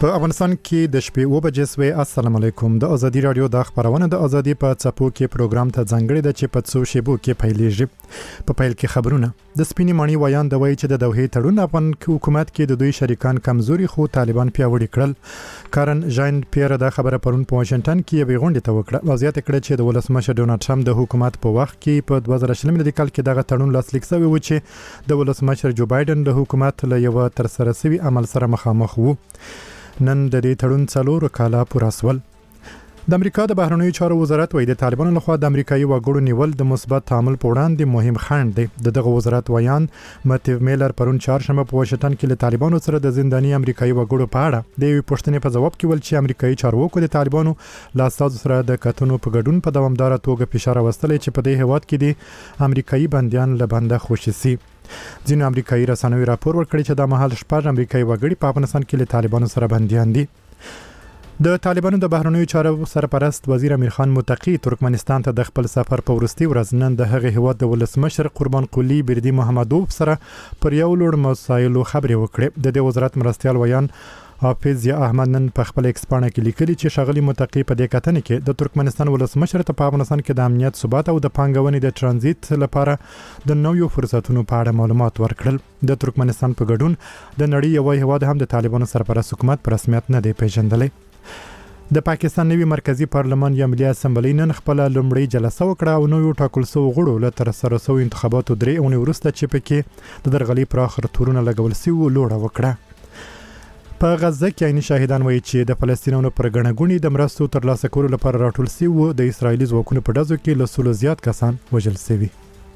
په افغانستان کې د شپې 9 بجې سوي. السلام علیکم. د ازادي رادیو د خبرونه د ازادي په څپو کې پروګرام ته ځانګړي د چې په څو شیبو کې پیلېږي. په پیل کې خبرونه. د سپینې مانی ویان د وایي چې د دوحې تړون افغان حکومت کې د دوی شریکان کمزوري خو طالبان پیاوړي کړل. کارن جاین پیر د خبره پرون په واشنگټن کې یو غونډه ته وکړه. وضعیت کړه چې د ولسمشر ډونالد ټرمپ د حکومت په وخت کې په 2020 میلادي کال کې دغه تړون لاسلیک شوی و چې د ولسمشر جو بایدن د حکومت له یو تر سره سوي عمل سره مخامخ وو. نن د دې تړون 4 کاله پوره شول. د امریکا د بهرنیو چارو وزارت وایي د طالبانو لخوا د امریکایي وګړو نیول د مثبت تعامل په وړاندې مهم خنډ دی. دغه وزارت ویان ماتیو میلر پرون چهارشنبه په واشنگټن کې له طالبانو سره د زنداني امریکایي وګړو په اړه د یوې پوښتنې په جواب کې ول چې امریکایي چارواکو د طالبانو له استازو سره د کتنو په ګډون په دوامداره توګه فشار راوستلی چې په دې هیواد کې د امریکایي بندیان له بنده خوشي سي. ځینو امریکایي رسنیو راپور ورکړی چې د مهال شپږ امریکایي وګړي په افغانستان کې له طالبانو سره بندیان دي. د طالبانو د بهرنیو چارو سرپرست وزیر امیر خان متقی ترکمنستان ته د خپل سفر په وروستي ورځ نن د هغه هیواد د ولسمشر قربان قلی بردی محمدوف سره پر یو لوړ مسایلو خبرې وکړې. د دې وزارت مرستیال ویان حافظ یا احمد نن په خپل ایکس پاڼه کې لیکلي چې شاغلی متقی په دې کتنې کې د ترکمنستان ولسمشر ته په افغانستان کې د امنیت ثبات او د پانګونې د ترانزیت لپاره د نویو فرصتونو په اړه معلومات ورکړل. د ترکمنستان په ګډون د نړۍ یو هیواد هم د طالبانو سرپرست حکومت په رسمیت نه دی پیژندلی. د پاکستان نوی مرکزی پارلمان یا ملي اسمبلی نن خپل لومړی جلسه وکړه او نویو ټاکل شوو غړو له تر سره شوو انتخاباتو 3 اونۍ وروسته چې پکې د درغلي پر اخر تورونه لګول شوی لوړه وکړه. په غزه کې عیني شاهدان وایي چې د فلسطینیانو پر غړنګونی د مرستو ترلاسه کولو لپاره راټول شوی د اسرایلی ځواکونو په ډزو کې له 100 زیات کسان وژل شوي.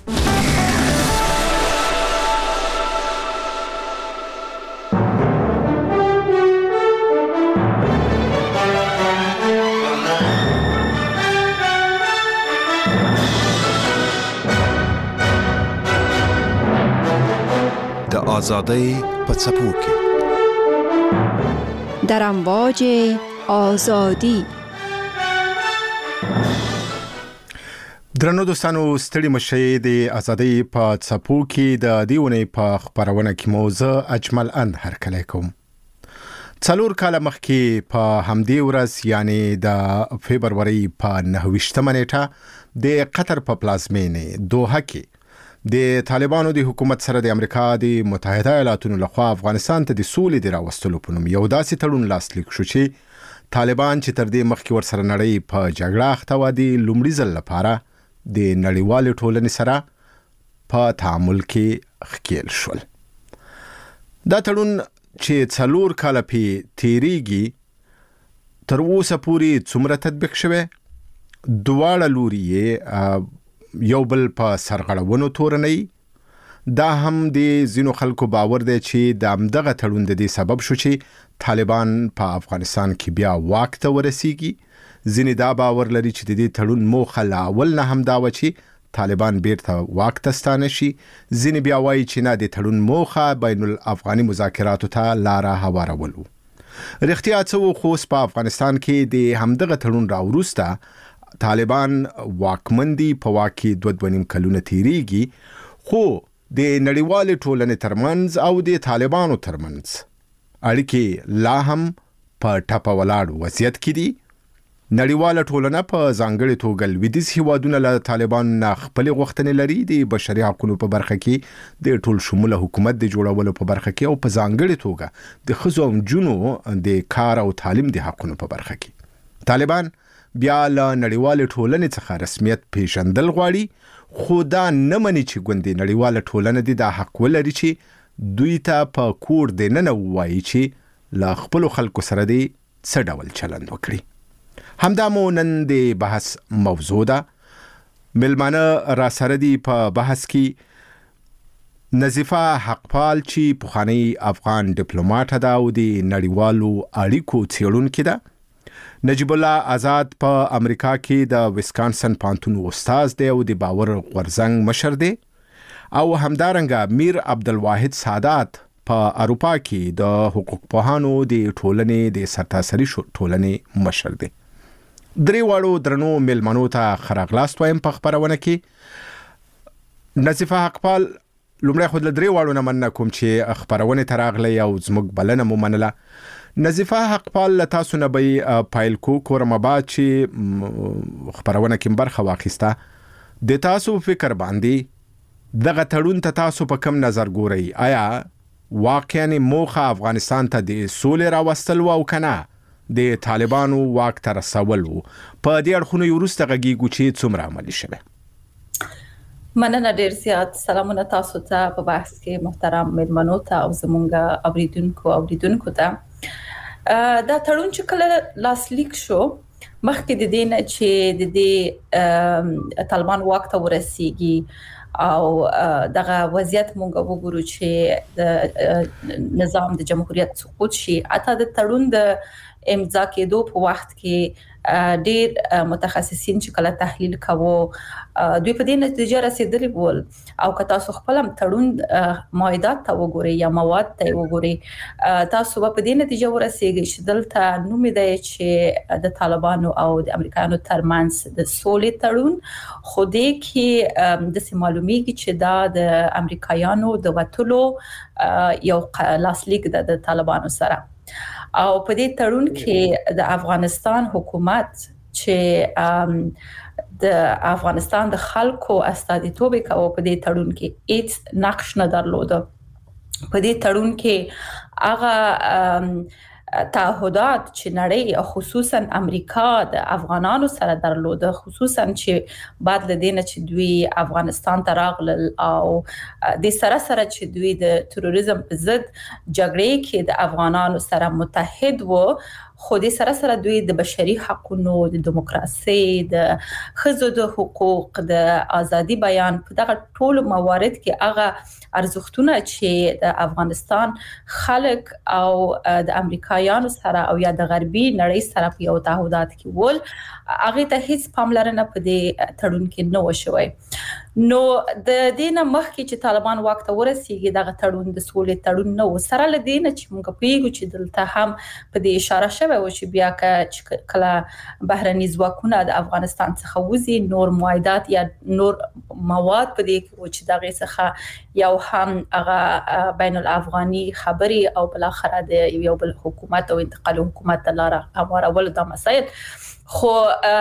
آزادی په څپو کې در امواج آزادی. درنو دوستانو ستړي مشي د آزادی په څپو کې د دیونه په خبرونه کې موضوع اجمل ان هرکلی کوم. 4 کاله مخکې په همدې ورځ یعنی د فبرवरी په 9 نیټه د قطر په پلازمینه دوحه کې د طالبانو د حکومت سره د امریکا د متحده ایالاتونو لخوا افغانستان ته د سولې د راوستلو په نوم یو داسې تړون لاسلیک شو چې طالبان چې تر دې مخکې ورسره نړۍ په جګړه اخته و د لومړي ځل لپاره د نړیوالې ټولنې سره په تعامل کې ښکېل شول. دا تړون چې 4 کاله پې تیریږي تر اوسه پورې څومره تطبیق شوی، دواړه لوري یو بل په سرغړونو تورنۍ. دا هم د ځینو خلکو باور دی چې د همدغه تړون د دې سبب شو چې طالبان په افغانستان کې بیا واک ته ورسیږي. ځینې دا باور لري چې د دې تړون موخه لا اول نه هم دا و چې طالبان بیرته واک ته ستانه شي. ځینې بیا وایي چې نه، د تړون موخه بین الافغاني مذاکراتو ته لاره هوارول و. رښتیا څه و، خو په افغانستان کې د همدغه تړون راوروسته طالبان واکمن دي، په واک کې 2.5 کلونه تیریږي، خو د نړیوالې ټولنې ترمنځ او د طالبانو ترمنځ اړیکې لا هم په ټپه ولاړ وضعیت کې دي. نړیواله ټولنه په ځانګړې توګه لویدیځ هیوادونه له طالبانو نه خپلې غوښتنې لري د بشري حقوقو په برخه کې، د ټول شموله حکومت د جوړولو په برخه کې، او په ځانګړې توګه د ښځو او نجونو د کار او تعلیم د حقونو په برخه کې. طالبان بیا له نړیواله ټولنې څخه رسمیت پیژندل غواړي، خو دا نه مني چې ګوندې نړیواله ټولنه دې دا حق ولري چې دوی ته په کور دننه ووایي چې له خپلو خلکو سره دې څه ډول چلند وکړي. همدا مو نن د بحث موضوع ده. ملمانه را سره دي په بحث کې نظیفه حقپال چې پخوانی افغان ډیپلوماټ ده او د نړیوالو اړیکو څېړونکې ده. نجیب الله آزاد په امریکا کې د ویسکانسن پانتون استاد دی او د باور غورځنګ مشر دی، او همدارنګه میر عبدالواحد سادات په اروپا کې د حقوق پوهانو د ټولنې د سرتاسري ټولنې مشر دی. درې واړو درنو ملمنو ته خراغلاست وایم په خبرونه کې. نظیفه حقپال، لومړی خو د درې واړو نه مننه کوم چې خبرونه ته راغلی او زموږ بلنه مو منله. نظیفه حقپال له تاسو نه به پیل کو کورم آباد چې خبرونه کې برخه واخیسته د تاسو فکر باندې دغه تړون ته تاسو په کم نظر ګورئ؟ آیا واقعا موخه افغانستان ته د سولې راوستل او کنه د طالبانو واک ته رسول وو؟ په دې اړخونو وروسته غږیږو چې څومره عملي شوه. مننه ډیر زیات. سلامونه تاسو ته په بحث کې محترم مېلمنو ته او زمونږ اوریدونکو ته. دا تړون چې کله لاسلیک شو مخکې د دې نه چې د دې طالبان واک ته ورسیږي او دغه وضعیت مونږ وګورو چې د نظام د جمهوریت سقوط شي، اته د تړون د امضا کېدو په وخت کې ډېر متخصصین چې کله تحلیل کوو دوی په دې نتیجه رسیدلی ول او که تاسو خپل تړون معاهدات ته وګورئ یا مواد ته وګورئ تاسو په دې نتیجه ورسیږئ چې دلته نوم دی چې د طالبانو او د امریکایانو ترمنځ د سولې تړون خو دې کې د معلومیږي چې دا د امریکایانو د وټلو یو لاسلیک د طالبانو سره او په دې تړون کې د افغانستان حکومت چې د افغانستان د خلکو استازیتوب کوي په دې تړون کې هیڅ نقش نه درلوده. په دې تړون کې هغه تعهدات چې نړۍ خصوصا امریکا د افغانانو سره درلوده، خصوصا چې بعد له دې نه چې دوی افغانستان ته راغلل او د سره چې دوی د تروریزم په ضد جګړې کې د افغانانو سره متحد وو، خو د سره دوی د بشري حقوقو، د دیموکراسي، د ښځو د حقوق، د ازادي بیان په دغه ټول موارد کې هغه ارزښتونه چې د افغانستان خلک او د امریکایانو سره او یا د غربي نړۍ سره په یو تعهدات کې ول، هغه ته هیڅ پاملرنه په دې تړون کې نه وشوي. نو د دې نه مخکې چې طالبان واک ته ورسیږي دغه تړون د سولې تړون نه و، سره له دې نه چې موږ پیږو چې دلته هم په دې اشاره شوی و چې بیا کله بهرني ځواکونه د افغانستان څخه وځي نور معاهدات یا نور مواد په دې کې چې دغه څخه یو هم هغه بین الافغاني خبري او بل اخر د یو بل حکومت او انتقال حکومت لاره امرول د مسایل، خو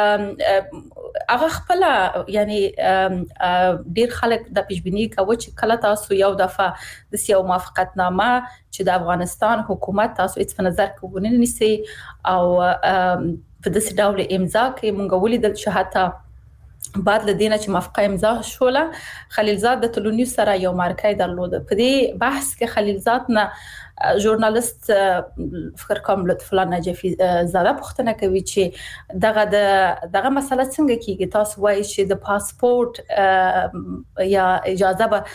هغه خپل یعنی ډیر خلک د پیشبینی کوي چې کله تاسو یو دفعه د سیاو موافقتنامه چې د افغانستان حکومت تاسو هیڅ په نظر کې ونه نیسي او په داسې ډول امضا کې مونږ ولیدل چې حتی بعد له دینه چې موافقه امضا شوله خلیلزاد د تلونیو سره یو مارکای درلوده. په دې بحث کې خلیلزاد نه ژورنالیست فکر کوم لطف الله نجفی زاده پوښتنه کوي چې دغه مسله څنګه کیږي؟ تاسو وایي چې د پاسپورت یا اجازه به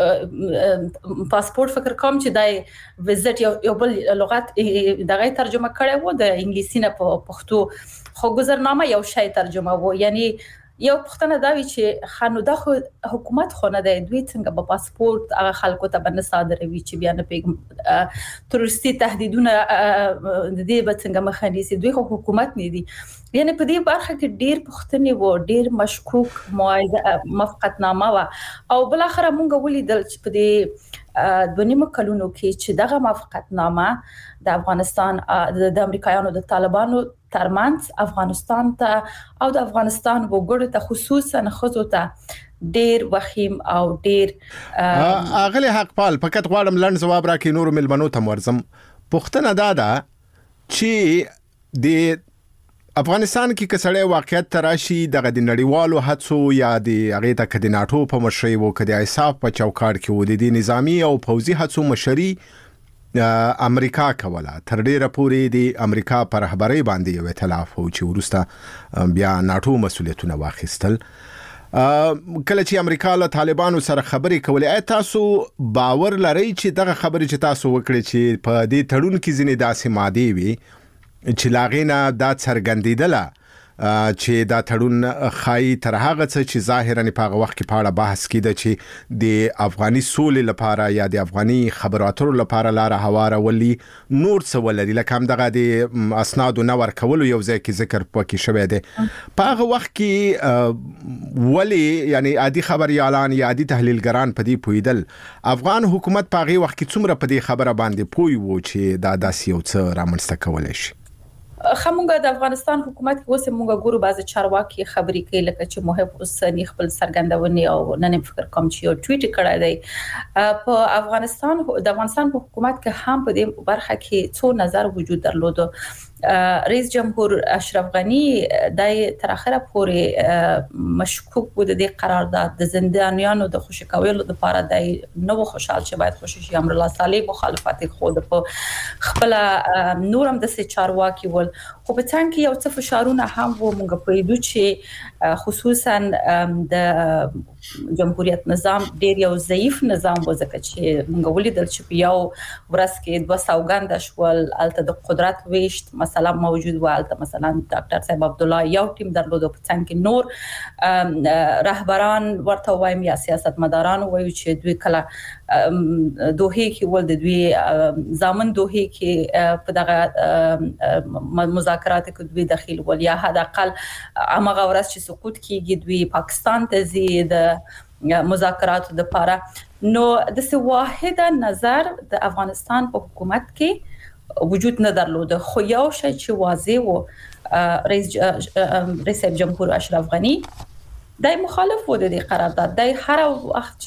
پاسپورت فکر کوم چې د ویزټ یو بل لغت دغه ترجمه کړي وو د انګلیسي نه په پښتو، خو گذرنامه یو شی ترجمه وو. یعنی یو پښتنه دا وی چې خانو د حکومت خونه دی، دوی څنګه په پاسپورت هغه خلکو ته باندې صادروي چې بیا نه پیګم تروریستي تهدیدونه د دې به څنګه مخه نیسي؟ دوی خو حکومت نه دي. یعنی په دې برخه کې ډیر پښتني وو، ډیر مشکوک موافقتنامه وا او بل اخر مونږ ولیدل چې په دې 2.5 کلونو کې چې دغه موافقتنامه د افغانستان د امریکایانو د طالبانو ترمنځ افغانستان ته او د افغانستان وګړو ته خصوصا خزو ته ډیر وخیم او ډیر اغلی حقپال فقط غواړم لنډ جواب راکې نور ملمنو ته ورزم. پښتنه دا چې د افغانستان کې کسړې واقعیت تراشي دغه د نړیوالو هڅو یا د هغه ته کډ ناتو په مشرۍ وو کډ ایساف په چوکاټ کې و د نظامی او فوزي هڅو مشري امریکا کوله. تر ډیره پورې د امریکا پر رهبرۍ باندې یو ائتلاف و چې ورسته بیا ناتو مسؤلیتونه واخیستل. کله چې امریکا له طالبانو سره خبرې کولې، تاسو باور لرئ چې دغه خبرې چې تاسو وکړي چې په دې تړون کې ځینې داسې ماده وي چې لاغینا دا څرګندیدله چې دا تړون خای تر هغه څه چې ظاهرا په هغه وخت کې پاړه بحث کیده چې د افغاني سولې لپاره یا د افغاني خبرو اترو لپاره لار هواره ولي نور څه ولري لکه هم دغه د اسناد نو ورکول یو ځای کې ذکر پکې شوی دی په هغه وخت کې ولی یعنی عادي خبريالان یا عادي تحلیلګران په دې پویدل افغان حکومت په هغه وخت کې څومره په دې خبره باندې پوي وو چې دا داسې یو څه رامنځته کولای شي خمونګه د افغانستان حکومت اوس موږ ګورو بعض چارواکي خبري کوي لکه چې محب حسینی خپل سرګندونی او نن فکر کوم چې یو ټویټ کړی دی په افغانستان د افغانستان په حکومت کې هم په دې برخه کې څو نظر وجود درلود رئیس جمهور اشرف غنی د تر اخره پورې مشکوک بود د قرارداد د زندانیانو د خوشی کولو لپاره د نو خوشحال چې باید خوشی امر الله صالح مخالفت خود په خپل نورم د چارواکي ول خو په څنګه کې یو څه فشارونه هم وو موږ په دې چې خصوصا د جمهوریت نظام ډیر یو ضعیف نظام و ځکه چې موږ ولیدل چې یو ورځ کې 2 سوګند شول الته د قدرت ویشت مثلا موجود و الته مثلا ډاکټر صاحب عبد الله یو ټیم درلود په څنګه کې نور رهبران ورته وایم یا سیاستمداران وایي چې دوی کله دوه کې ول د دوی ځامن دوه کې په دغه مذاکرات کې دوی داخل ول یا حد اقل امغه ورځ چې سقوط کیږي دوی پاکستان ته زی د مذاکرات لپاره نو د څه واحده نظر د افغانستان په حکومت کې وجود نه درلود خو یو شی چې واضح و رئیس جمهور اشرف غنی دای مخالف و د قرارداد دای هر وخت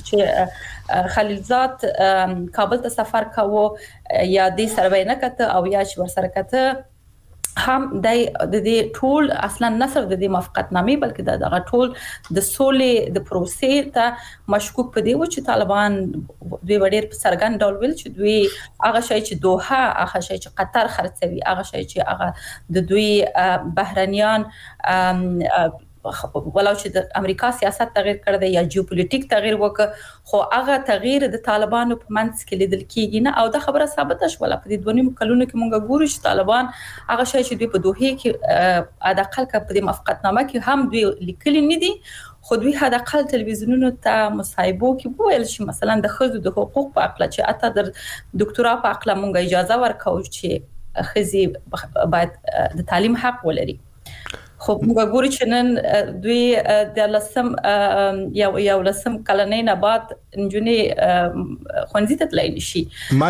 چې خلیلزاد کابل ته سفر کاوه یا د سروې نه کته او یا چې ورسره کته هم د دې ټول اصلا نصر د دې موافقت نامې بلکې د ټول د سولې د پروسې ته مشکوک پدې و چې طالبان دوی وړر په سرګن ډول ویل چې دوی هغه شی چې دوحه هغه شی چې قطر خرڅوي هغه شی چې هغه د دوی بهرنیان ولو چې د امریکا سیاست تغییر کړی دی یا جیوپولیټیک تغییر وکړ خو هغه تغییر د طالبانو په منځ کې لیدل کیږي نه او دا خبره ثابته شوه په دې 2 کلونو کې مونږ ګورو چې طالبان هغه شی چې دوی په دوحه کې ادقل په دې موافقتنامه کې هم دوی لیکلي نه دي خو دوی هدا قل تلویزیونونو ته مصاحبو کې وویل چې مثلا د خزو د حقوق په اړه چې اته د ډاکټرا په اړه مونږ اجازه ورکو چې خزي باید د تعلیم حق ولري خو موږ ګورو چې نن دوی د لسم یو لسم کلنې نه بعد انجونې خوندې ته تللی نشي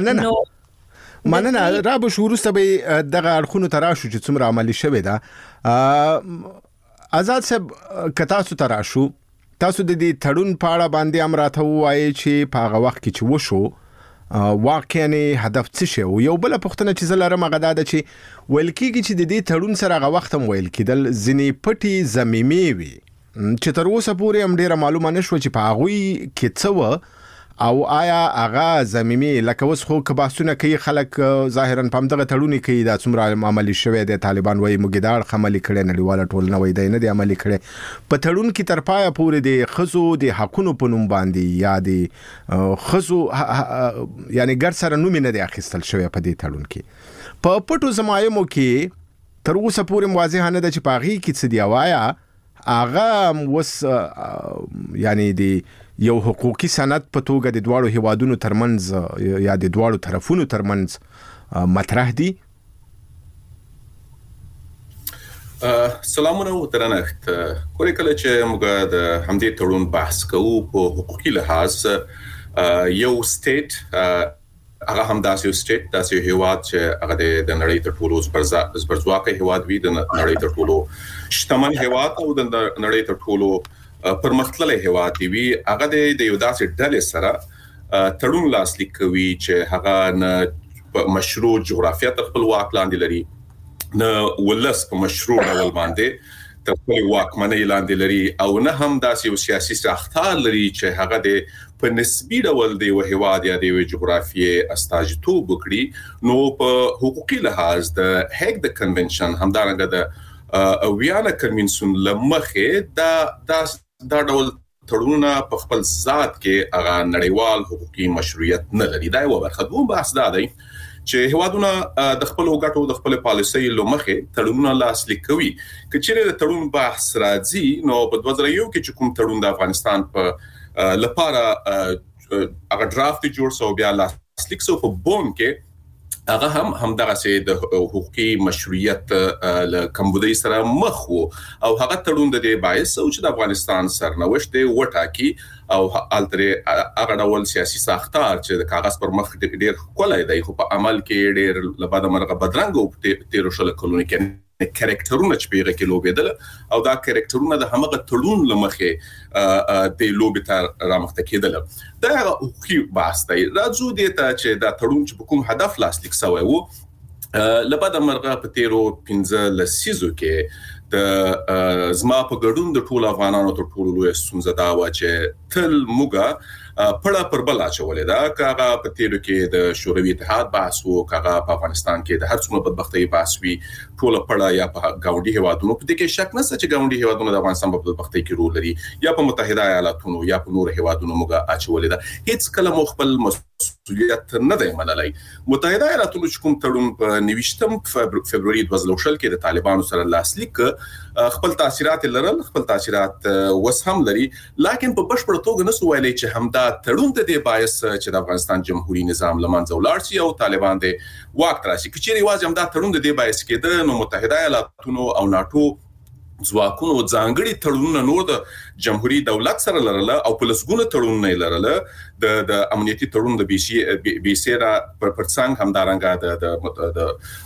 مننه را به شروع به دغه اړخونو تراشو چې څومره عملی شوی دا آزاد صاحب کتاسو تراشو تاسو د دې تړون پاړه باندې امراته وایي چې په هغه وخت کې چې وشو واقعي هدف څه شو یو بل پښتنه چې زلاره مغدا ده چې ویل کېږي چې د دې تړون سره هغه وخت هم ویل کېدل ځنی پټي زميمي وي چې تر اوسه پورې هم ډیره معلومه نشو چې په هغه کې څه و او آیا هغه زميمي لکه اوس خو کباسونه کوي خلک ظاهرا په دغه تړونی کې دا څومره عملی شوی دی طالبان وایي مګدار خملي کړي نړیواله ټولنه وایي دی نه دی عملی کړي په تړون کې تر پایه پورې د خزو د حقونو په نوم باندې یا د خزو یعنی ګر سره نوم نه دی اخیستل شوی په دې تړون کې په پټو زمایمو کې تر اوسه پورې واضح نه ده چې پاغي کې څه دی وایا هغه وس یعنی دی یو حقوقي سند په توګه د دواړو هیوادونو ترمنځ یا د دواړو طرفونو ترمنځ مطرح دي سلامونه او درنښت کله کله چې موږ د همدې تړون بحث کوو په حقوقي لحاظ یو سټیټ هغه هم داسې سټیټ داسې هیواد چې هغه د نړۍ تر ټولو زبرځواکه هیواد وي د نړۍ تر ټولو شتمن هیواد او د نړۍ تر ټولو پرمختللي هیواد دی هغه د یو داسې ډلې سره تړون لاسلیک کوي چې هغه نه مشروع جغرافیه تر خپل واک لاندې لري نه ولس په مشروع ډول باندې تر خپل واکمنۍ لاندې لري او نه هم داسې یو سیاسي ساختار لري چې هغه د په نسبي ډول د یو هیواد یا د یو جغرافیې استازیتوب وکړي نو په حقوقي لحاظ د هیګ د کنونشن همدارنګه د ویانا کنونشن لمخه دا ډول تړونونه په خپل ذات کې هغه نړیوال حقوقي مشروعیت نه لري دا یو برخه دوم بحث دا دی چې هوادونه د خپل وګټو د خپل پالیسۍ لمخه تړونونه لاسلیک کوي کچېره د تړون بحث راځي نو په 2001 کې چې کوم تړون د افغانستان په لپاره هغه ډرافت جوړ شو بیا لاسلیک شو په بون کې هغه هم دغه سي د حقوقي مشروعیت له کمبودي سره مخ وو او هغه تړون د دې باعث او چې د افغانستان سرنوشت وټاکي او التره هغه ډول سیاسي ساختار چې د کاغذ پر مخ ډېر کولای دی خو په عمل کې ډېر لباده مرغه بدرنګ او تیر شل کلونی کې کریکټرونه چې پیغه کې لوبېدل او دا کریکټرونه د همغه تړون لمخه د لوبې ته رامخته کېدل دا حقوقي بحث دی راځو دې ته چې دا تړون چې کوم هدف لاسلیک شوی وو لباده مرغه په تیرو 15 لسیزو کې د زما په ګډون د ټول افغانانو ته ټول لوی ستونزه دا و چې تل موږ پړه پر بل اچولې دا کاغه په تیرو کې د شوروي اتحاد بحث وو کاغه په افغانستان کې د هر څومره بدبختۍ بحث وی ټول پړه یا په گاونډي هوادونو په دې کې شک نشته چې گاونډي هوادونو د افغانستان په بدبختۍ کې رول لري یا په متحده ایالاتونو یا په نور هوادونو موږ اچولې دا هیڅ کله مخبل مسؤلیت نه دی منلای متحده ایالاتونو چې کوم تړون په 29 فبرवरी 2020 کې د طالبانو سره لاسلیک خپل تاثیرات لرل خپل تاثیرات وس هم لري لکه په بشپړ توګه نسو ویلای چې همدا تړون د دې باعث چې د افغانستان جمهوریت نظام لمنځه ولاړ شي او طالبان د واک تراشي کچېری واځي همدا تړون د دې باعث کېده نو متحده ایالاتونو او ناتو ځواکونو ځانګړي تړونونه نور د جمهوریت دولت سره لرله او په لسګونه تړونونه لرله د امنیتي تړون د بي سي را پر څنګه همدارنګه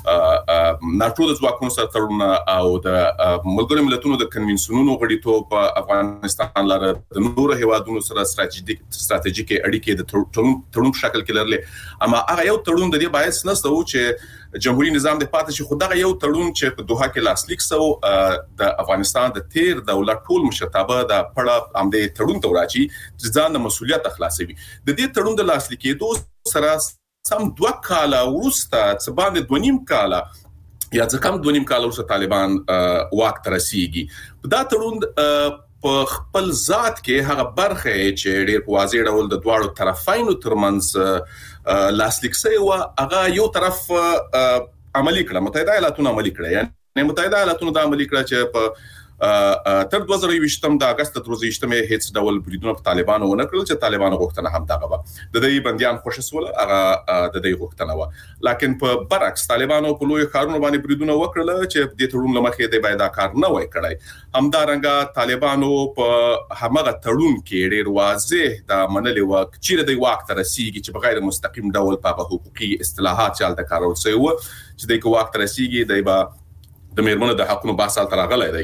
د ناتو د ځواکونو سره تړونونه او د ملګرو ملتونو د کنوینسیونونو غړیتوب په افغانستان لاره د نور هیوادونو سره ستراتیژیک اړیکې د تړون شکل کې لرله اما هغه یو تړون د دې باعث نسته و چې جمهوریت نظام د پاتې شي خدای یو تړون چې په دوحه کې لاسلیک شو د افغانستان د تیر دولت ټول مشرتابه د پړه امده تړون ته راځي چې ځان د مسولیت اخلاصوي د دې تړون د لاسلیکېدو سره سم 2 کاله ورسته څه باندې 2.5 کاله یا څه کم 2.5 کاله ورسته طالبان واک ته رسیږي دا تړون په خپل ذات کې هغه برخه چې ډېر واضح ډول د دواړو طرفینو ترمنځ لاسلیک شوی و هغه یو طرف عملی کړه متحده ایالاتونو عملی کړه یعنی متحده ایالاتونو د عملی کړه چې په تر 2020 د اگست تر 2020 هیڅ ډول بریدونه په طالبانو ونه کړل چې طالبانو غوښتنه هم دغه و د دې بنديان خوشسول هغه د دې غوښتنه و لکه په برعکس طالبانو په لوی کارونه باندې بریدونه وکړل چې د تړون لمخې د باید کار نه وای کړی همدارنګه طالبانو په همغه تړون کې ډېر واضح د منلې وخت چې د واک تر رسیدي چې بغیر مستقیم ډول په حقوقي اصطلاحات چل د کارول شوی و چې د واک تر رسیدي د د میرمنو د حقونو بحث تر راغلی دی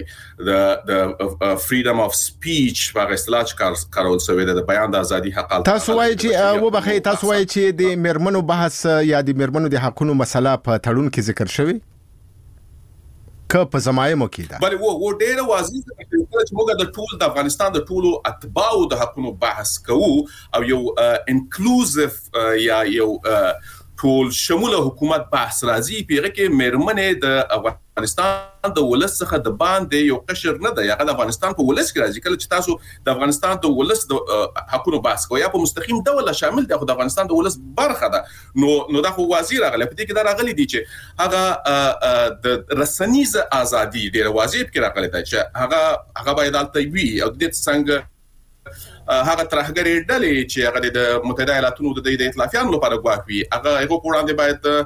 د فریډم اف سپیچ په اصطلاح کارول شوی د بیان د ازادي حق تاسو وایي چې وبخې تاسو وایي چې د میرمنو بحث یا د میرمنو د حقونو مسله په تړون کې ذکر شوی که په زمایمو کې ده بل و ډېر واضح چې موږ د ټول د افغانستان د ټولو اتباعو د حقونو بحث کوو او یو انکلوزیو یا یو ټول شموله حکومت بحث راځي پیغه کې میرمنې د افغانستان د ولس څخه د باندې یو قشر نه دی هغه د افغانستان په ولس کې راځي کله چې تاسو د افغانستان د ولس د حقونو بحث کوئ یا په مستقیم ډول شامل دي خو د افغانستان د ولس برخه ده نو دا خو واضح راغلی په دې کې دا راغلی دی چې هغه د رسنیز ازادي ډېر واضح کې راغلی دی چې هغه باید البته وي او د دې څنګه هغه ترهګری ډلې چې هغه د متحده ایالاتونو د ائتلافیانو لپاره غواړي هغه وړاندې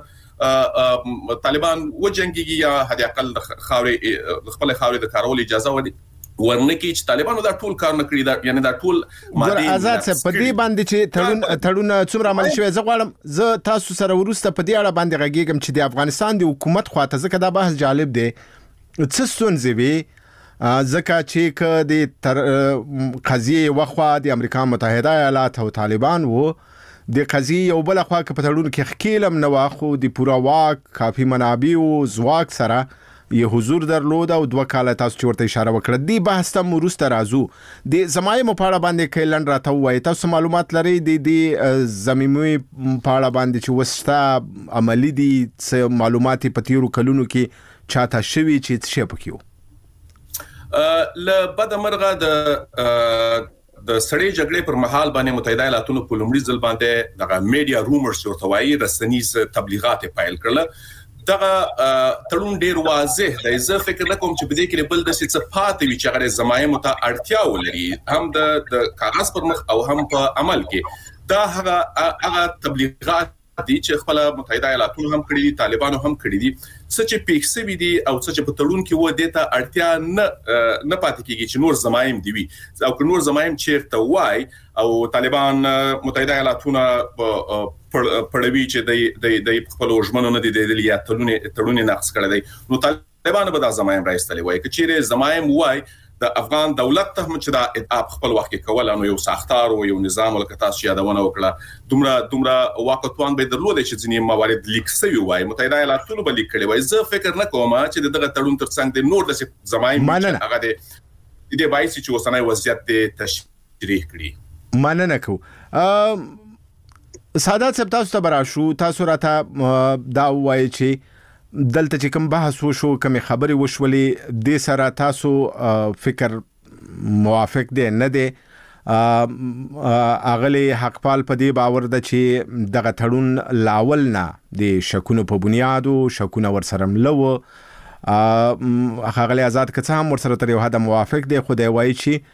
باید طالبان وجنګيږي یا هدي اقل خپل خاورې د کارول اجازه ورنکي چې طالبانو دا ټول کار نه کړی دا یعنی دا ټول ماده آزاد څه په دې باندې چې تړون څومره عمل شوی زه غواړم زه تاسو سره ورسته په دې اړه باندې غږیږم چې د افغانستان د حکومت خواته ځکه دا بحث جالب دی څه ستونزې وي ځکه چې ک د قضیه وخوا د امریکا متحده ایالات او طالبان وو د قضیه یو بل خوا کې په تړون کې خکیلم نه واخو د پورا واک کافي منابع او ځواک سره یې حضور درلود او 2 کاله تاسو چورته اشاره وکړه دی بحث ته ورسته راځو د زمای مپاړه باندې کلن راته وای تاسو معلومات لرئ د زمینوي پاړه باندې چې وستا عملی دي معلومات په تیرو کلونو کې چاته شوی چې څه پکيو ل بد مرغه د سړې جګړې پر مهال باندې متحده ایالاتونو په لومړي ځل باندې د میډیا رومرز ورته وایي رسنیز تبلیغات پیل کړل دغه تړون ډیر واضح دی. زه فکر نکوم چې بده کې بل د څه پاتې وي چې هغه زمایم ته اړتیا ولري هم د کاغذ پر مخ او هم په عمل کې. دا هغه تبلیغات دي چې خپل متحده ایالاتونو هم کړی دي، طالبانو هم کړی دي. څه چې پیښ دي او څه چې په تړون کې و دیته اړتیا نه پاتې کیږي چې نور زمایم دی وي او که نور زمایم چیرته وای او طالبان متحده ایالاتونو پړوي چې د خپل ژمنو نه دي د یا تړون نقض کړی دی، نو طالبان به دا زمایم راځتلی وای. که چیرې زمایم وای د افغان دولت ته چې دا ادعا خپل وخت کې کول نو یو ساختار او یو نظام ولکه تاسو یادونه وکړه دومره واقعتوان به درلود چې ځینې موارد لیک شوی وای، متحده ایالاتونو به لیک کړي وای. زه فکر نه کوم چې دغه تړون ترڅنګ د نور د زمایم هغه د بایسي چې وسنۍ وضعیت تشریح کړي. مننه کو سادات صاحب، تاسو ته براشو، تاسو راته دا وایي چې دلته چې کوم بحث وشو کوم خبرې وشولې د سره تاسو فکر موافق دی نه دی؟ اغلی حقپال په دې باور ده چې دغه تړون لاول نه د شکونو په بنیادو شکونه ورسره ملو اغلی آزاد کڅ هم ورسره تر یو حد موافق دی، خو دی وایي چې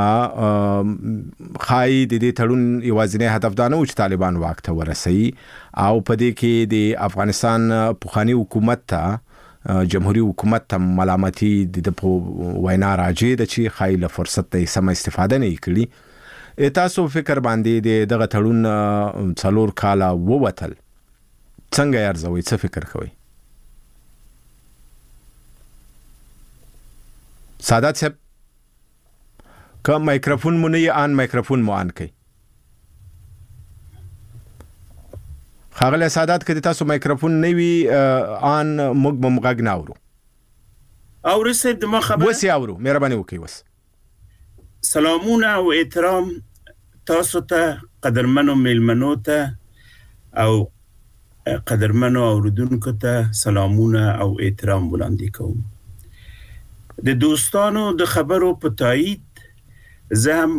خای د دې تړون یوازینی هدف دا نه و چې طالبان واک ته ورسوي او په دې کې د افغانستان پخوانی حکومت ته جمهوریت حکومت ته ملامتي د وینا راځي د چې خای له فرصت ته سم استفاده نه کړي. تاسو فکر باندې دغه تړون 4 کاله ووتل څنګه ارزوي، څه فکر کوي؟ سادات صاحب که مایکروفون مو نه آن مایکروفون مو آن کړئ. خاغله سادات کدی تاسو مایکروفون نه وی آن موږ به مغږ نه اورو. اورو سید ما خبر وسی اورو مهرباني وکړئ. وس سلامونه او احترام تاسو ته قدرمنو میلمنو ته او قدرمنو اوردونکو ته سلامونه او احترام وړاندې کوم. د دوستانو د خبرو په تایید زم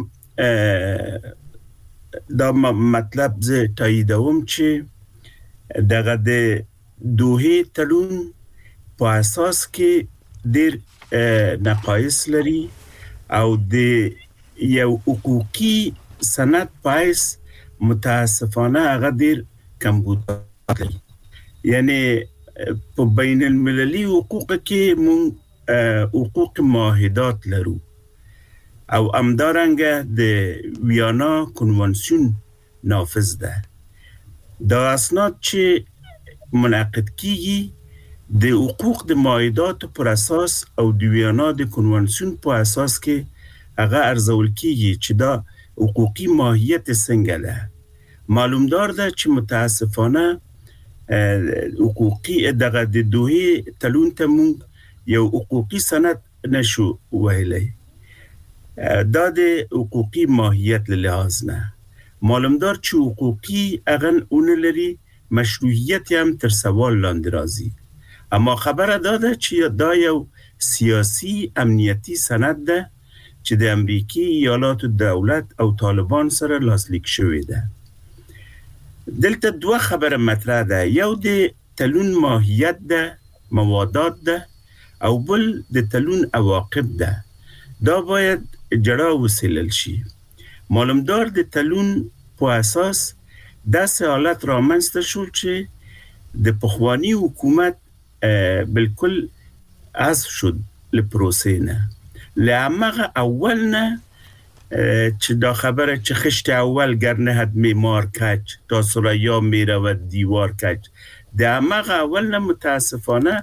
دا مطلب زه تاییدوم چې دغه د دوحه تړون په اساس کې ډېر نقایص لري او د یو حقوقي سند پایس متاسفانه هغه ډېر کمبود لري. یعنی په بین المللي حقوق کې مون حقوق معاهدات لرو او امدارنګه د ویانا کنوانسیون نافذ ده. دا اسناد چې منعقد کیږي د حقوق د معاهدات پر اساس او د ویانا د کنوانسیون په اساس کې هغه ارزول کیږي چې دا حقوقي ماهیت څنګه ده. معلومدار ده چې متاسفانه حقوقي دغه د دوحه تړون ته مونږ یو حقوقي سند نشو ویلی. دا د حقوقي ماهیت لحاظ نه معلومدار چې حقوقي اغن اون لري مشروعیت هم تر سوال لاندې راځي. اما خبره دا ده چې دا یو سیاسی امنیتی سند ده چې د امریکای ایالات دولت او طالبان سره لاسلیک شوی ده. دلته دوه خبره مطرح ده، یو د تړون ماهیت ده، موادات ده، او بل د تړون عواقب ده. دا باید جړه وسیلل شي. معلومدار د تړون په اساس داسې حالت رامنځته شو چې د پخوانی حکومت بالکل حذف شد له پروسې نه. له همغه اول نه چې دا خبره چې خشت اول گر نهد معمار کج تا ثریا میرود دیوار کج، د همغه اول نه متاسفانه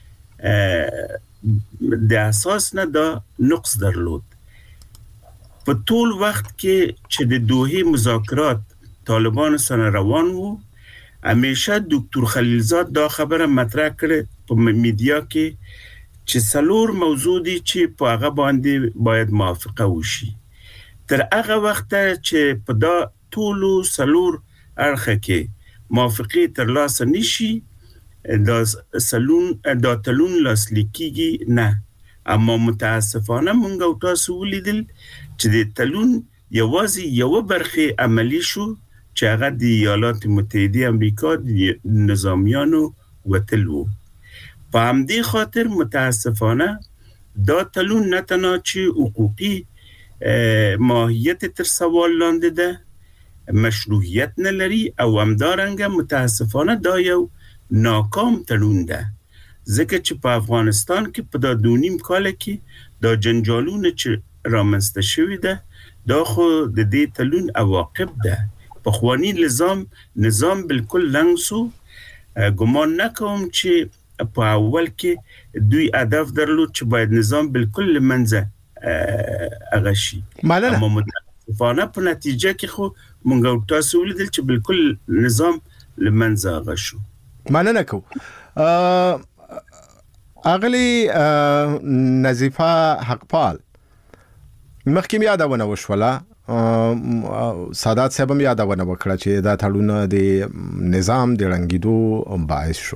د اساس نه دا نقص درلود. په ټول وخت کې چې د دوحه مذاکرات طالبان سره روان وو، همیشه دکتر خلیلزاد دا خبره مطرح کړه په میډیا کې چې 4 موضوع دي چې په هغه باندې باید موافقه وشي. تر هغه وخت چې په دا ټول 4 اړخ کې موافقه ترلاسه نشي دا تړون لاسلیک کیږي نه. اما متاسفانه مونږ او تاسو ولیدل چې د تړون یوازې یو برخه عملی شو چې هغه د ایالات متحده امریکا د نظامیانو وتلو. په همدې خاطر متاسفانه دا تلون نه تنها چې حقوقي ماهیت تر سوال لاندې ده، مشروعیت نه لري او همدارنګه متاسفانه دا یو ناکام تړون ده، ځکه چې په افغانستان کې په دا 2.5 کال کې دا جنجالونه چې رامنځته شوي ده دا خو د دې تړون عواقب ده. پخوانی نظام بالکل لنګ سو. ګمان نکوم چې په اول کې دوی هدف درلود چې باید نظام بالکل لمنځه هغه شي. اما متاسفانه په نتیجه کې خو مونږ تاسو ولیدل چې بالکل نظام لمنځه هغه شو. مننه کوم. اغلی نظیفه حقپال مخکې یادونه وشوله، سادات صاحب هم یادونه وکړه چې دا تړون د نظام د رنګیدو باعث شو.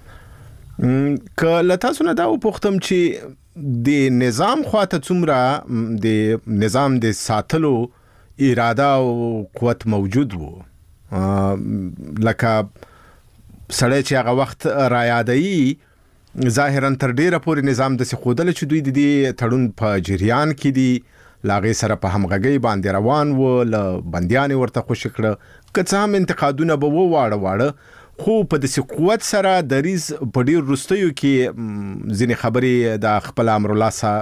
که لتاسو نه دا وپوښتم چې د نظام خواته څومره د نظام د ساتلو اراده او قوت موجود وو، لکه سړی چې هغه وخت را یادایي ظاهرا تر ډیره پورې نظام د سخودل چې دوی د تړون په جریان کې دي لاغې سره په همغږي باندې روان وو، ل بنديان ورته خوش کړه، که څه هم انتقادونه به واړه خو په دې قوت سره د ریز په ډیر رستیو کې ځینې خبرې د خپل امر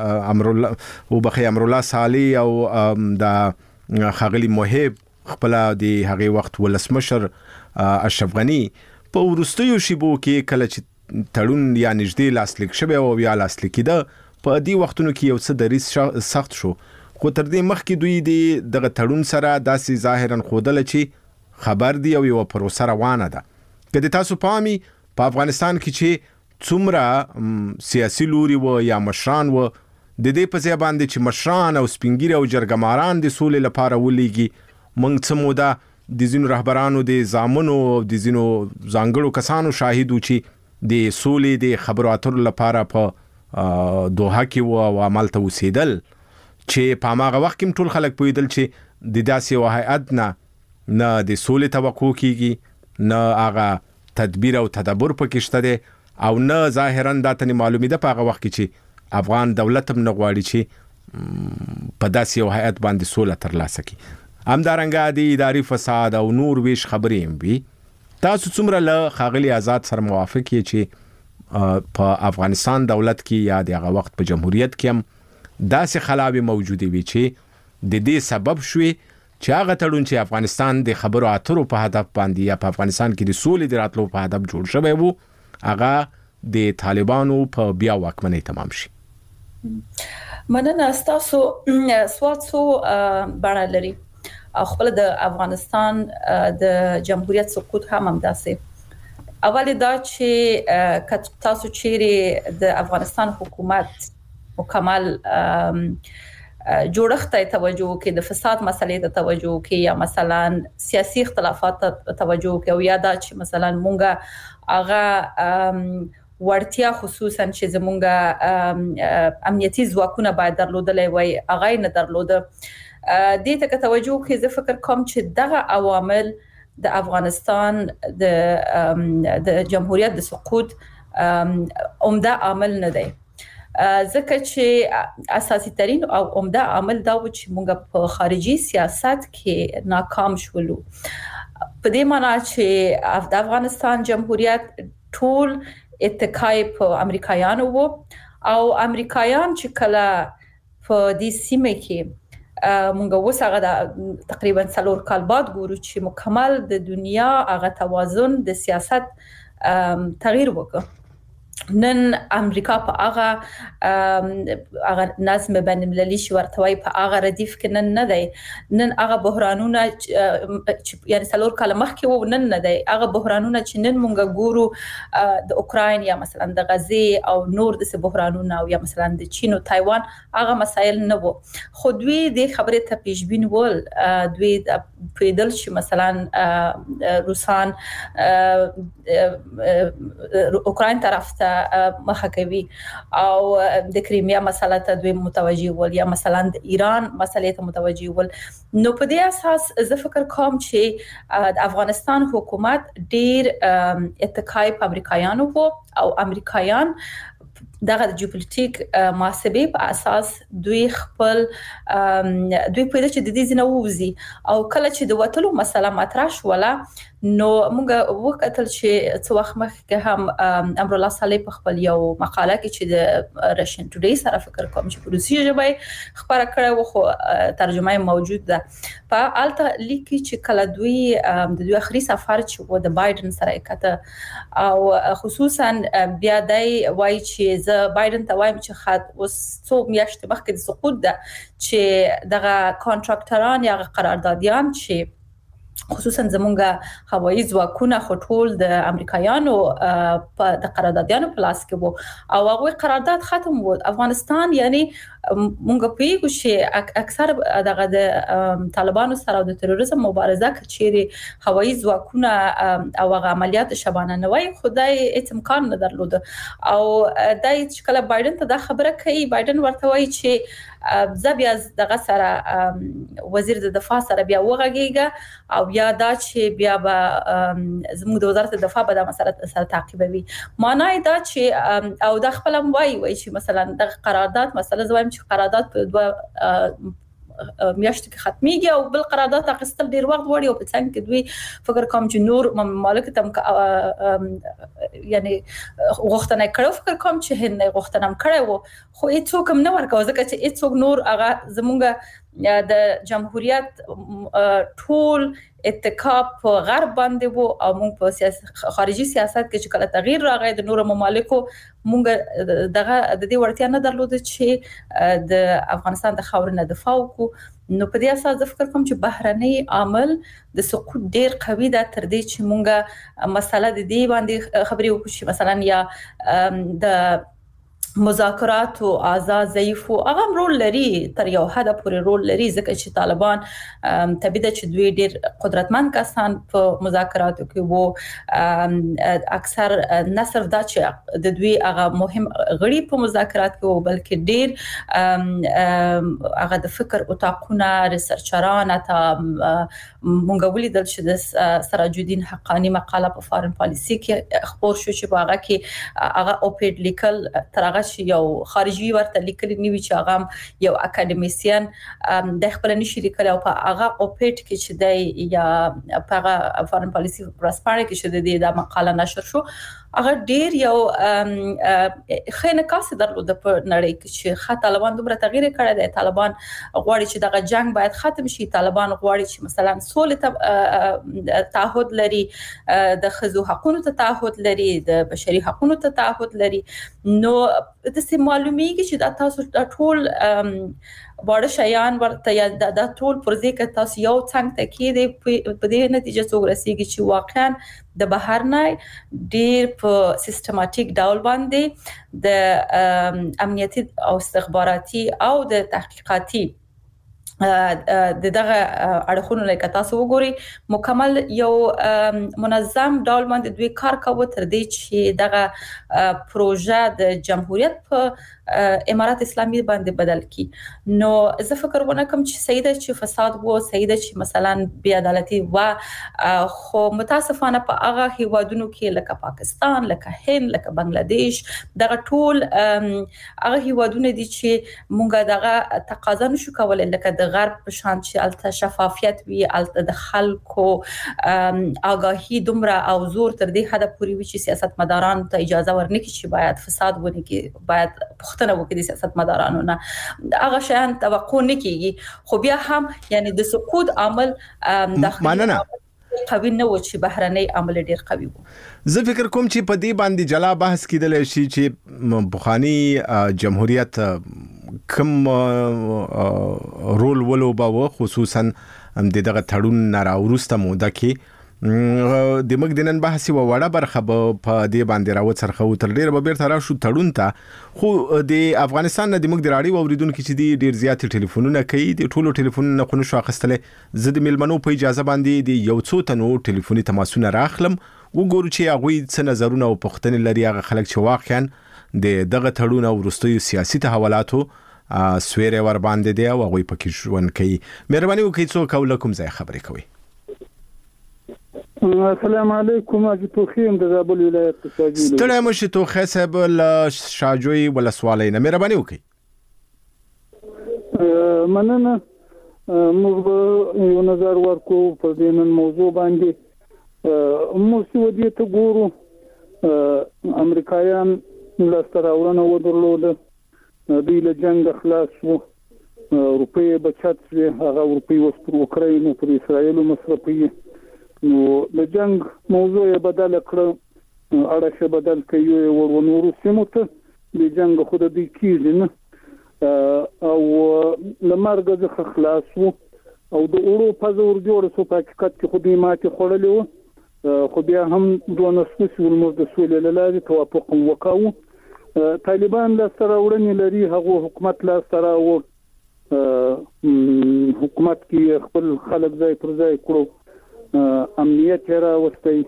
الله صالح او د خغلی محب خپل د هغه وخت ولسمشر اشرف غنی په ورستیو شیبو کې کله چې تړون یا نږدې لاسلیک شوی او یا لاسلیک کېده په دې وختونو کې یو څه د ریز سخت شو، خو تر دې مخکې دوی دغه تړون سره داسې ظاهرا خودل چې خبر دی او یو پروسه روانه ده. که د تاسو پامي په افغانستان کې چې څومره سیاسي لوري و یا مشران و د دې په ځای باندې چې مشران او سپینګیری او جرګماران د سولې لپاره ولېږي، موږ څه موده د ځینو رهبرانو د زامنو او د ځینو ځانګړو کسانو شاهدو چې د سولې د خبرو اترو لپاره په دوحه کې و او عمل ته وسیدل، چې په هغه وخت کې ټول خلک پوهیدل چې د داسې یو هیئت نه د سولې توقع کیږي، نه هغه تدبیر او تدبر پکې شته دی، او نه ظاهرا دا ته معلومه ده په هغه وخت کې چې افغان دولت هم نه غواړي چې په داسې یو هیئت باندې سوله ترلاسه کړي. همدارنګه د اداري فساد او نور ویش خبرې هم وي. تاسو څومره له ښاغلي آزاد سره موافق یې چې په افغانستان دولت کې یا د هغه وخت په جمهوریت کې هم داسې خلاوې موجودې وي چې د دې سبب شوي چې هغه تړون چې افغانستان د خبرو اترو په هدف باندې یا په افغانستان کې د سولې د راتلو په هدف جوړ شوی وو، هغه د طالبانو په بیا واکمنۍ تمام شي؟ مننه. تاسو سوال څو بڼه لري او خپل د افغانستان د جمهوریت سقوط هم داسې. اول دا چې تاسو چیرې د افغانستان حکومت مکمل جوړښت ته توجه کوي، د فساد مسلې ته توجه کوي، یا مثلا سیاسي اختلافات ته توجه کوي، او یا دا چې مثلا مونږه هغه ورتیا خصوصا چې زمونږه امنیتي ځواکونه باید درلودلې وای هغه نه درلوده، دې ته توجه کوي. زه فکر کوم چې دغه عوامل د افغانستان د جمهوریت د سقوط عمده عامل نه دی، ځکه چې اساسي ترين او عمده عامل دا و چې موږ په خارجي سیاست کې ناکام شولو. په دې معنی چې د افغانستان جمهوریت ټول اتکای په امریکایانو وو، او امریکایان چې کله په دې سیمه کې موږ وسغه تقریبا 4 کال بعد ګورو چې مکمل د دنیا هغه توازن د سیاست تغییر وکړ. نن امریکا په هغه نظم بین المللي شو ورتوي په هغه ردیف کې نه دی، نن هغه بحرانونه یعنی 4 کال مخکې و نن نه دی، هغه بحرانونه چې نن مونږ ګورو د اوکراین یا مثلا د غزه او نور د بحرانونه او یا مثلا د چین او تایوان هغه مسایل نه وو، خو دوی د خبره ته پیشبین ول، دوی پیدل چې مثلا روسان اوکراین طرف ته ته مخه کوي او د کریمیا مسله ته دوی متوجي ول یا مثلا د ایران مسلې ته متوجي ول. نو په دې اساس زه فکر کوم چې د افغانستان حکومت ډیر اتکای په امریکایانو وو او امریکایان دغه د جیوپولیټیک محاسبې په اساس دوی خپل دوی په دې چې د دې ځنه ووزي او کله چې د وټلو مسله مطرح شوله نو موږ وکتل چې څو وخت مخکې هم امرالله صالح په خپل یو مقاله کې چې د راشن ټوډے سره فکر کوم چې په روسي ژبه خبره کړې و خو ترجمه موجود ده په الته لیکي چې کله دوی د دوی اخري سفر چې و د بایدن سره کته او خصوصا بیا دای وای چې زه بایدن ته وایم چې خاط اوس څو میاشتې مخکې د سقوط ده چې دغه کانټراکټران یا قراردادیان چې خصوصا زمونږه هوایي ځواکونه خټول د امریکایانو په د قراردادیانو په لاس کې وو او هغه قرارداد ختم وو. افغانستان یعنی مونږ پیګو چې اکثر دغه د طالبانو سره د تروریزم مبارزه کچېری هوایي ځواکونه او هغه عملیات شبانه نه وای خدای هیڅ امکان نه درلود او دای چې کله بایدن ته دا خبره کوي بایدن ورته وایي چې زبیا دغه سره وزیر د دفاع سره بیا وغږیږي او بیا دا چې بیا به زموږ د وزارت دفاع به د مسله سره تعقیبوي. معنی دا چې او د خپل وای چې مثلا د قرارداد مسله زوایم چې قرارداد په دوه میاشتو کې ختميږي او بل قرارداد اخیستل ډیر وخت وړي او په څنګه کې دوی فکر کوم چې نور مملکت تم یعنی غوښتنه کړو فکر کوم چې هند غوښتنه کړو خو هیڅوک هم نه ورکوي ځکه چې هیڅوک نور هغه زمونږ د جمهوریت ټول اتکاب په غرب باندې وو او موږ په خارجي سیاست کې چې کله تغییر راغی د نورو ممالکو موږ دغه د دې ورتیا نه درلود چې د افغانستان د خاورې نه دفاع وکړو. نو په دې اساس زه فکر کوم چې بهرنی عامل د سقوط ډیر قوي ده تر دې چې موږ مسله د دې باندې خبرې وکړو چې مثلا یا د مذاکرات او آزاد ضعیف او هغه رول لري تر یو حد پورې رول لري ځکه چې طالبان تبعیده چې دوی ډیر قدرتمن کسان په مذاکراتو کې وو اکثر نه صرف دا چې د دوی هغه مهم غړي په مذاکرات کې وو بلکې ډیر هغه د فکر او تاقونه ریسرچران ته مونږ ولیدل چې د سراج الدین حقانی مقاله په فارن پالیسی کې خبر شو چې هغه کې هغه اوپیډ لیکل تر یو خارجي ورته لیکلي نیوي چې هغه یو اکاډمیسین د خپل نشي لیکل او په هغه اوپیټ کې چې د یا په فارن پالیسی پرسپاره کې چې د مقاله نشر شو هغه ډیر یو خینه کاس درلود په نړۍ کې چې طالبان دومره تغییر کړی دی. طالبان غواړي چې دغه جنگ باید ختم شي. طالبان غواړي چې مثلا سولې ته تعهد لري د خزو حقوقو ته تعهد لري د بشري حقوقو ته تعهد لري. نو د سه معلومیږي چې دا تاسو ټول باړه شیان ورته یا د ټول پرځې کې تاسو یو څنګه تکي دی په دې نتیجه څو رسیږي چې واقعا د بهر نه ډیر په سیستماتیک ډول باندې د امنیتي او استخباراتي او د تحقیقاتي دغه اړخونو لکه تاسو وګورئ مکمل یو منظم ډول باندې دوی کار کوي تر دې چې دغه پروژه د جمهوریت په امارات اسلامي باندې بدل کی. نو زه فکر ونکم چې سیده چې فساد وو سیده چې مثلا بی عدالتي و خو متاسفانه په هغه هیوادونو کې لکه پاکستان لکه هند لکه بنگلاديش دغه ټول هغه هیوادونه دي چې مونږه دغه تقاضا نشو کولای لکه د غرب په شان چې الته شفافیت وي الته د خلکو آگاهی دومره او زور تر دې حد پورې وي چې سیاستمداران ته اجازه ورنکړي چې باید فساد ونه کې باید پښتنه وکړي سیاستمدارانو نه هغه شان توقع نه کیږي. خو بیا هم یعنی د سقوط عامل داخلي قوي نه و چې بهرنی عمل ډیر قوي وو. زه فکر کوم چې په دې باندې جلا بحث کیدل شي چې بخانی جمهوریت کم رول ولوباوه خصوصا دغه تړون ناراورسته موده کې د مګدنن بحثي وړه برخه په دې باندې راوڅرخو تر ډیره به بیرته راشو تړون ته خو د افغانستان د مګ دراړي اوریدونکو چې ډیر زیات ټلیفونونه کوي د ټولو ټلیفونونه خو نشو اخستله. زه د ملمنو په اجازه باندې د یو څو تنو ټلیفوني تماسونه راخلم وګورو چې هغه څه نظرونه او پوښتنې لري هغه خلک چې واقعا د دغه تړون او وروستیو سیاسي تحولاتو سویره ور باندې دی او هغه پکې ژوند کوي. مهرباني وکړئ څوک او کوم ځای خبرې کوي. السلام علیکم اجي توخیم د زابل ولایت شاجوی. ستړی مو شي توخه صاحب له شاجوی ولسوالۍ نه، مهرباني وکړئ. مننه. موږ یو نظر ورکو په دې نن موضوع باندې. موږ ودې ته ګورو امریکایان لاستراوړنه ودرلوده، دوی له جنگ خلاص وو، روپۍ بچت شوې، هغه روپۍ اوس پر اوکراین او پر اسرائیل مصرفوي. نو د جنگ موضوع یې بدل کړ، اړه بدل کړي او ورونو سیمو ته د جنگ خود د کیږي نه او لمرګ ځخه خلاص وو او د اروپا زور جوړ سو په حقیقت کې خو دې ماته خړلې وو، خو بیا هم دوه نسخې ول د سولې لارې توافق وکاو. طالبان لا سره وړنې لري، هغه حکومت لا سره و حکومت کې خپل خلک ځای پر ځای کړو، امنیت را وستي،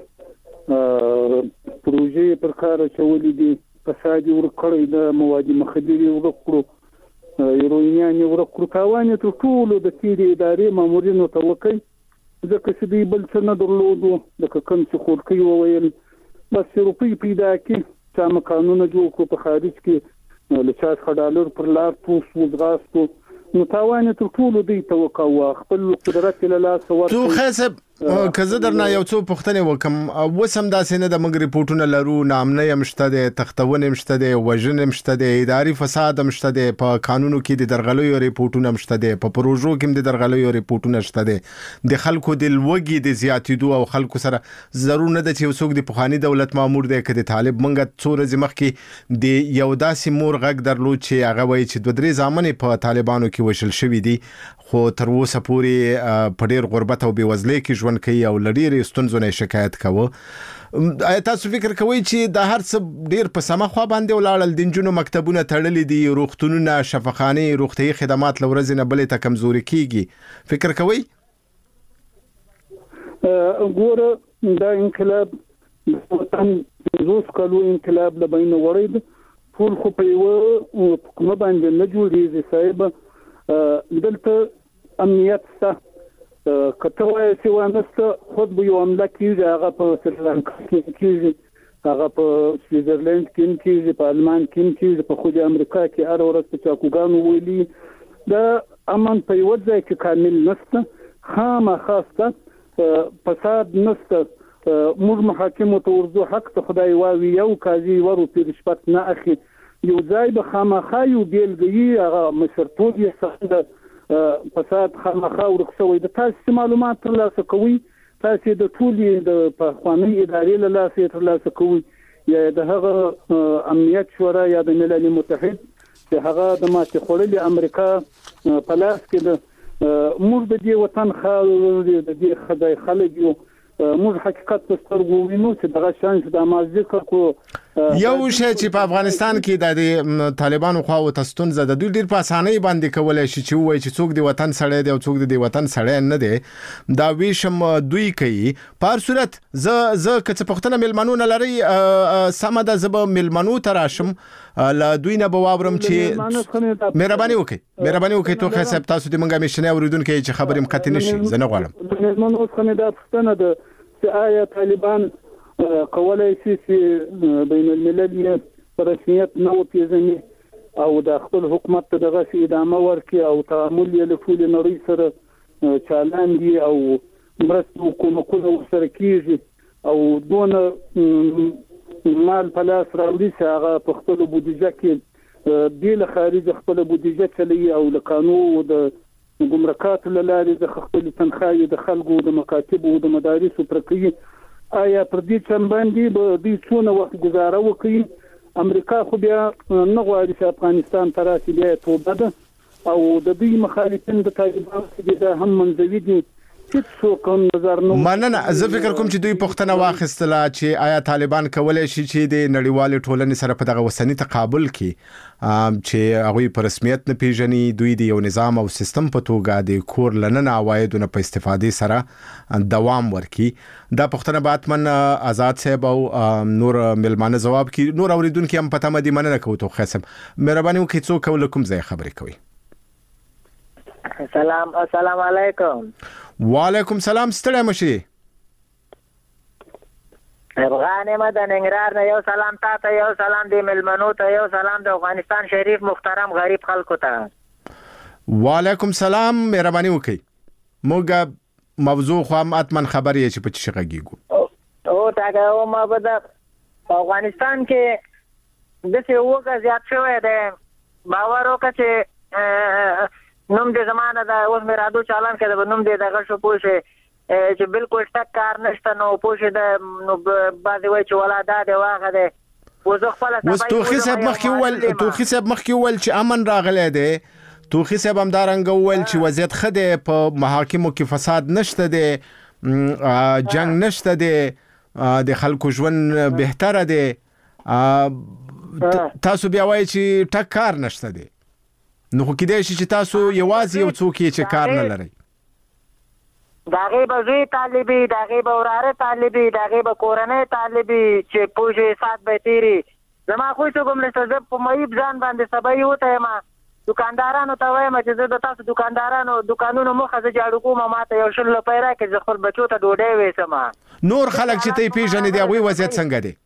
پروژې پر کار چولې دي، فساد ورکړی د مواد مخدري ورکړو، هیروینیان ورکړو، تاوان ته ټول د تیری ادارې مامورینو ته وکړي، ځکه چې دوی بل څه نه درلودو، د کوم څه خورکي وویل بس روپۍ پیدا کی چې قانون جوړ کو په خارج کې له چا $1 پر لار پوس وځغاستو، نو تاوان ته ټول دوی ته وکاو، خپل قدرت له لاس ورکړي. تو خاصه کزه درنه یو څو پوښتنې وکم، وسم داسې نه د موږ ریپورتونه لرو، نامنه مشته ده، تختونه مشته ده، وژنه مشته ده، اداري فساد مشته ده، په قانونو کې د درغلیو ریپورتونه مشته ده، په پروژو کې د درغلیو ریپورتونه شته ده، د خلکو د لوګي د زیاتېدو او خلکو سره ضرور نه ده چې وسوک د پخوانی دولت مامور دی کده طالب منګه څوره زمخ کې د یو داسې مور غږ درلود چې هغه وایي چې 2-3 ځامن په طالبانو کې وشل شوی دي، خو تر اوسه پورې په ډیر غربت او بیوزلۍ کې ژوند کوي او لړۍ ستونزو نه شکایت کوي. آیا تاسو فکر کوئ چې د هر څه ډیر په سمه خوا باندې ولاړل، د نجونو مکتبونه تړلې دي، روغتونونه، شفاخانې، روغتیايي خدمات لورځ نه بلې ته کمزوري کیږي، فکر کوئ؟ ګوره دا انقلاب وطن 50 کالو انقلاب لبین وړید، ټول خو په یو حکومت باندې نه جوړیږي صاحب. دلته امنیت سته، کته وایي چې وانسته خود به یو عمله کیږي، هغه په سریلانکا کې کیږي، هغه په سویټزرلند کې کیږي، په آلمان کې کیږي، په خود امریکا کې هر ورځ په چاکوګانو ویلي دا امن په یو ځای کې کامل نشته، خامخاسته فساد نشته. موږ محاکمو ته ورځو، حق ته خدای واوي، یو قاضي ورو په رشوت نه اخی، یو ځای به خامخا یو بیلګي هغه مشرتوب یې څنګه فساد خامخا ورکوي. د تاسو معلومات ترلاسه کوي، تاسو د ټولې د پخوانی ادارې له لاسه ترلاسه کوي، یا د هغه امنیت شورا یا د ملل متحد چې هغه د ماته خړلې امریکا په لاس کې د موږ د دې وطن خاور د دې خدای خلک یو موږ حقیقت په سترګو وینو چې دغه شانس د مازیکا کو یو شی چې په افغانستان کې د طالبانو خوا او تستون زده دوی ډیر په اسانۍ باندې کولای شي چې وایي چې څوک دی وطن سړی دی او څوک دی وطن سړی نه دی، دا ویشم دوی کوي. په هر صورت زه که څه پښتنه ملمنونه لري سمه ده، زه به ملمنو ته راشم له دوی نه به واورم چې مهرباني وکړئ توخه صاحب، تاسو د منګه مشنه اوریدونکو چې خبرې مخته نشي، زه نه غواړم. ملمنو څخه دا پښتنه ده چې آیا طالبان کولای شي چې بین الملل پر رسمیت نو پیژني او د خپل حکومت ته دغه ادامه ورکړي او تعامل یې له ټول نړۍ سره چالاندي او مرستو کومه سره کیږي او دونه مال په لاس راوړي چې هغه په خپل بودیجه کې د خارج خپل بودیجه چلی او له قانون د ګمرکات له لارې د خپل تنخواه د خلکو د مکاتب او د مدارس پر کوي. آیا پر دې چم باندې به دوی څونه وخت گزاره وکړي؟ امریکا خو بیا نه غواړي چې افغانستان ته راشي، بیا توبه ده او د دوی مخالفین د طالبانو چې هم منځوي دي هیڅ کوم نظر نه مننه. زه فکر کوم چې دوی پوښتنه واخیستله چې آیا طالبان کولای شي چې د نړیوال ټولنې سره په دغه وسنی تقابل کې چې هغه په رسمیت نه پیژني، دوی د یو نظام او سیستم په توګه د کور لنن عوایدونه په استفادې سره دوام ورکړي. دا پوښتنه به حتما آزاد صاحب او نور ملمانه جواب کړي. نور اوریدونکو هم پته مدي مننه کوو. تو خاصم مهرباني وکړئ څوک ولکم ځای خبرې کوي. السلام علیکم. وعلیکم سلام. ستړی مشي. افغان مدن انګرار نه یو سلام تاسو، یو سلام دی ملمنو ته، یو سلام د افغانستان شریف محترم غریب خلکو ته. وعلیکم سلام. مهرباني وکړئ. موږ موضوع خو هم اتمن خبرې چې په چی غږیږو او تاګه او ما په افغانستان کې د څه وګه زیات شوی دی. باور وکړه چې نوم دې زمانه دا اوس مې رادو چالان کړه، نوم دې دغه شو پوښه چې بالکل ټک کار نشته. نو پوښه د نو بعضی وای چې ولاده دی واغه دی وزه خپل وس توخي صاحب مخکې ول چې امن راغلی دی. توخي صاحب هم دارنګ ول چې وضعیت خده په محاکمو کې فساد نشته دی، جنگ نشته دی، د خلکو ژوند بهتره دی. تاسو بیا وای چې ټک کار نشته دی. نو خو کېدای شي چې تاسو یوازې یو څوک چې کار نه لري. داغه به زوی طالبي، داغه به وراره طالبي، داغه به کورنۍ طالبي چې پوجي سات به تیری. زما خو څه کوم لسته ز په مې ځان باندې سبای وته ما دکاندارانو ته وایم چې زه د تاسو دکاندارانو دکانونو مخه ز جاړو کوم، ماته یو شل پیرا کې ز خپل بچو ته ډوډۍ وېسم. نور خلک چې ته پیژنې دی هغه وضعیت څنګه دی؟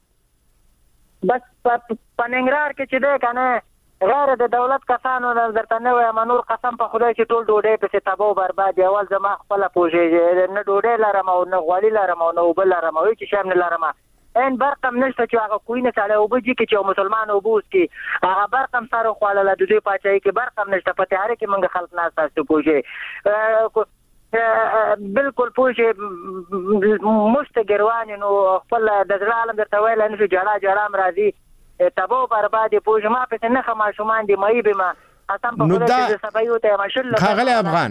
بس په ننګرهار کې چې ده کنه غیر د دولت کسانو درته نه وایم، نور قسم په خدای چې ټول ډوډۍ په تباہ او برباد. اول زما خپل پوجې نه ډوډۍ لرم او نه غوړي لرم او نه وبل لرم او چې شام نه لرم. ان برقم نشته چې هغه کوینه ساله او بجې کې چې مسلمان او بوس کې هغه برقم سره خواله د دوی پاتای کې برقم نشته. په تیار کې موږ خلک نه تاسو پوجې بالکل پوجې مستګروان نو خپل د ځل عالم درته ویل نه جړه مرادي تبو بربادي پوجې ما په نه خما شومان دي مې به ما نو دا خاغلی افغان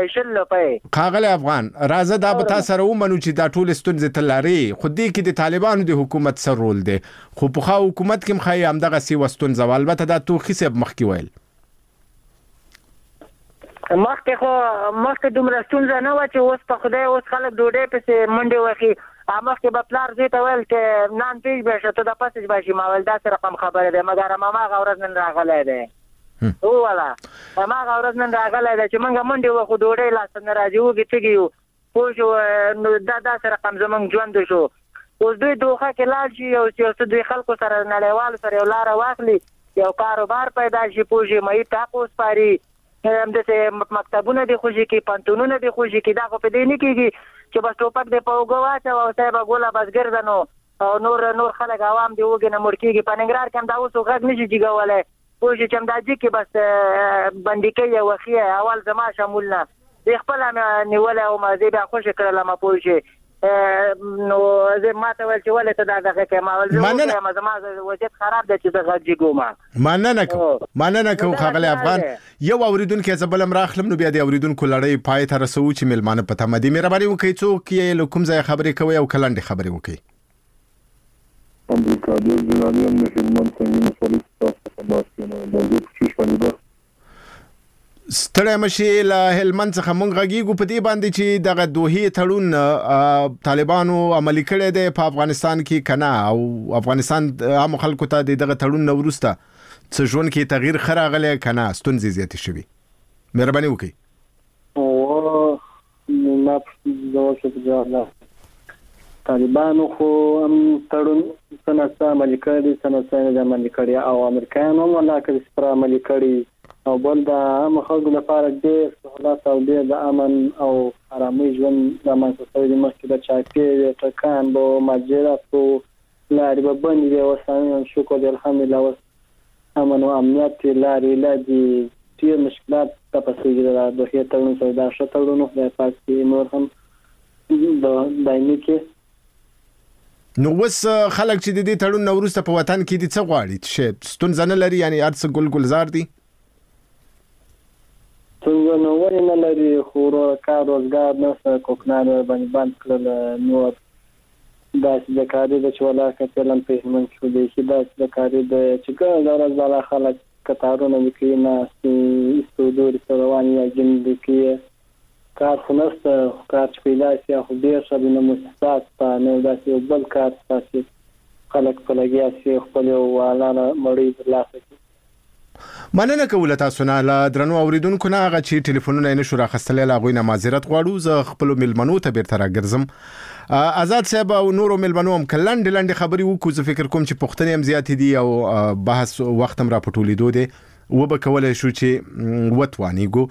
راځه دا به تاسو سره ومنو چې دا ټول ستونزې تلاري خو دې کې د طالبانو د حکومت سره رول دی. خو په خو حکومت کې مخای هم دغه سی وستونزه البته دا توخي صاحب مخکې ویل مخکې دومره ستونزه نه و چې اوس په خدای اوس خلک ډوډۍ پسې منډې وخي. مخکې به پلار زوی ته ویل چې نان پیش بشه ته د پسې باشي. ما ویل داسې رقم خبره دی مګر ماما هغه ورځ نن راغلی دی. والا ما هغه ورځ نن راغلی دی چې موږ منډې وخو ډوډۍ لاسته نه راځي وږي تږي یو پوه شو. نو دا داسې رقم زموږ ژوند شو. اوس دوی دوخه کې لاړ شي او چې دوی خلکو سره نړیوالو سره یو لاره واخلي یو کاروبار پیدا شي پوه شي مې ټاکو سپاري همداسې مکتبونه دي خوشي کې پانتونونه دي خوشي کې. دا خو په دې نه کېږي چې بس ټوپک دې په اوږه واچوه او صاحب ګوله بس ګرځه نو او نور خلک عوام دې وږي نه مړ کېږي. په ننګرهار کې هم دا اوس غږ نه شي جګولی پوه شي چې همدا جګ کې بس بندي کوي وخي اول زما شمول نه دې خپله مې نیولی او ما زه بیا خوشې کړله ما پوه شي. نو زه ما ته ویل چې ولې ته دا دغه کوې ما ویل زه زما وضعیت خراب دی چې زه غږ جګوم. مننه کوم ښاغلی افغان. یو اوریدونکی زه بل هم راخلم نو بیا د اوریدونکو لړۍ پای ته رسوو چې میلمانه په تمه دي. مهرباني وکړئ څوک یې له کوم ځایه خبرې کوئ او که لنډې خبرې وکړئ. عبدالقادر جلاليان من هلمند سنگین ولسوالی تاسو په خدمت کې موضوع کوشش باندې ستړی مشي له هلمند څخه مونږ غږیږو په دې باندې چې دغه دوحې تړون طالبانو عملي کړی دی په افغانستان کې کنه او افغانستان عام خلکو ته دغه تړون نه وروسته څه ژوند کې تغییر ښه راغلی کنه ستونزې زیاتې شوي. مهرباني وکړئ. ما ځواب شو طالبانو خو هم تړون څنګه عملي کړی څنګه عملي کړی او امریکایانو هم ولاکه سپر عملي کړی او بل د عام خلکو لپاره ډېر سهولت او ډېر د امن او آرامۍ ژوند رامنځته شوی دی. مخکې د چاپېریال ټکان به مهاجرتو لارې به بندې وي اوس شکر دی الحمدلله اوس امن او امنیت لارې علاج ډېر مشکلات تپسې د دوحې تړون سره دا ښه تړون خدای پاک چې نور هم دایمي کې. نو اوس خلک چې د دې تړون نه وروسته په وطن کې دي څه غواړي چې ستونزه نه لري یعنې هر څه ګل ګلزار دي؟ څنګه نو ولې نه لري خو کار روزګار نشته کوکنار باندې بند کړل نو دا چې کاری د چولا کتلم په هلمند کې دی چې دا چې کاری د چې ګل زړه خلک کتارونه وکړي نه استودور رواني اجن دي کې کار خنسته کار پیدا شي خو ډیر څه د مؤسسات په نو داسې بل کار تاسو خلک په لګیا شي خپل والاله مړی ترلاسه کړي. مننه کوله تاسو نه لا درنو اوریدونکو نه هغه چې ټلیفونونه نه شو راخستلې لا غوینه معذرت غواړو زه خپل ملمنو ته بیرته راګرځم. آزاد صاحب او نورو ملمنو هم کلند خبري وکړو زه فکر کوم چې پښتنې هم زیات دي او بحث وخت هم را پټولې دوه دي و به کولای شو چې وتوانیګو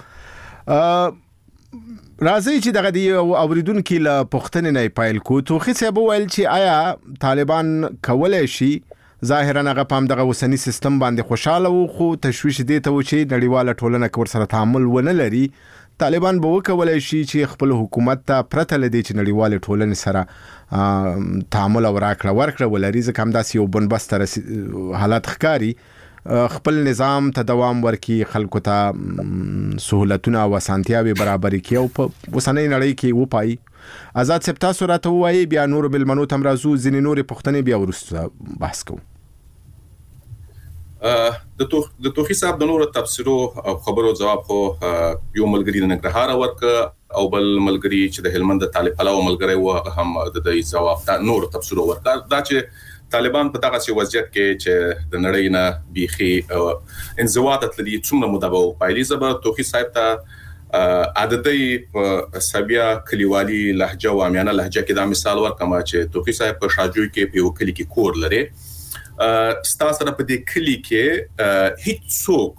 راځي چې دغه دی اوریدونکو له پښتنې نه پایل کو توخي صاحب ویل چې آیا طالبان کولای شي ظاهرا هغه پام دغه وسنی سیستم باندې خوشاله وو خو تشويش دي ته و چې نړیواله ټولنه کور سره تعامل ونه لري طالبان به وکولای شي چې خپل حکومت ته پرته لدی چې نړیواله ټولنه سره تعامل او راکړه ولري ځکه هم داسې یو بنبستر حالت ښکاری خپل نظام ته دوام ورکي خلکو ته سہولتونه او اسانتیاوي برابر کړي او په وسنۍ نړۍ کې و پای. آزاد صاحب تاسو راته وایي بیا نور بلمنو تم راځو ځینې نور پښتنې بیا ورسته بحث کوو. د توخي صاحب د نور تفسیرو او خبرو جواب خو یو ملګری د نګرهار ورک او بل ملګری چې د هلمند طالب پلاو ملګری و هم د جواب نور تفسیرو ورک دا چې طالبان په دغه وضعیت کې چې د نړۍ نه بيخي انزوات تللی څومره مدبو پایلی زبر توخي صاحب ته عادتي سبیا کلیوالي لهجه او عامیانه لهجه کې دا مثال ورکم چې توخي صاحب په شاجوی کې په وکلی کې کور لري ستاسو په دې کلی کې هیڅ څوک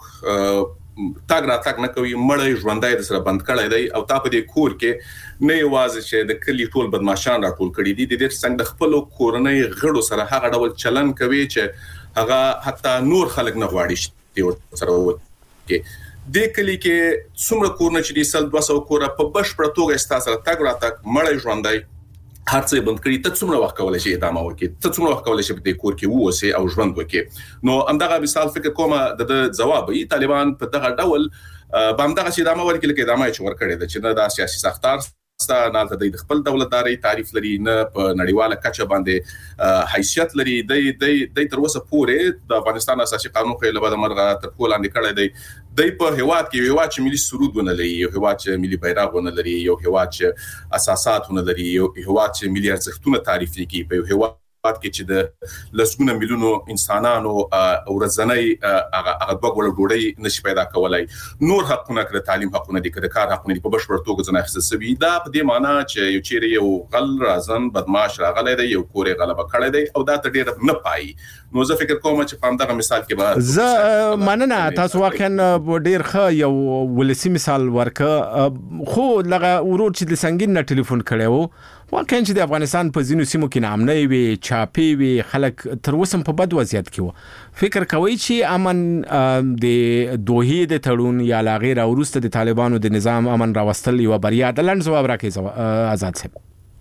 تاګ را تاګ نه کوي مړی ژوندای د سره بند کړی دی او تا په دې کور کې نه یوازې چې د کلی ټول بدمعشان راټول کړي دي د دې څنګه د خپل کورنۍ غړو سره هغه ډول چلن کوي چې هغه حتی نور خلک نه غواړي چې سره کې د کلی کې څومره کورونه چې د 200 کور په بشپړ توګه ستاسو تاګ را تاګ مړی ژوندای هرڅه بند کړی ته څومره وخت کولای شي ادامه وکړي ته څومره وخت کولای شي په دې کور کې ووسه او ژوند وکړي نو همدغه مثال فکر کوم د جواب ای طالبان په دغه ډول باندې چې ادامه ورکړي کې ادامه چې ورکړي د چې د سیاسي سختار نه د خپل دولتداري تعریف لري نه په نړیواله کچه باندې حیثیت لري د تر اوسه پورې د افغانستان اساسي قانون خو له بده مرغه تر پولاندې کړی دی په هواد کې یو چې ملي سرود ونه لري یو هواد چې ملي بیرغ ونه لري یو هواد چې اساسات ونه لري یو هواد چې ملي ارزښتونه تعریف کوي په هواد کې چې د لسګونه میلیونو انسانانو ورځنی هغه وګړو ډوډۍ نشي پیدا کولای نور حقونه کړه تعلیم حقونه دي کړه کار حقونه دي په بشپړ توګه ځنه اخیستل دا په دې معنی چې یو چیرې یو غل رازن بدمعاش راغلی دی یو کورې غلبه کړی دی او دا ته ډیر نه پای نو زه فکر کوم چې په همدغه مثال کې به زه مننه تاسو واقعا ډیر ښه یو ولسی مثال ورکه خو لغه ورور چې د سنگین نه ټلیفون کړو واقعا چې د افغانستان په ځینو سیمو کې نامنۍ وي چاپی وي خلک تر اوسه په بد وضعیت کې وو فکر کوي چې امن د دوحې د تړون یا لا غیر اوروسته د طالبانو د نظام امن راوستل یو بریا د لاند جواب راکې آزاد صاحب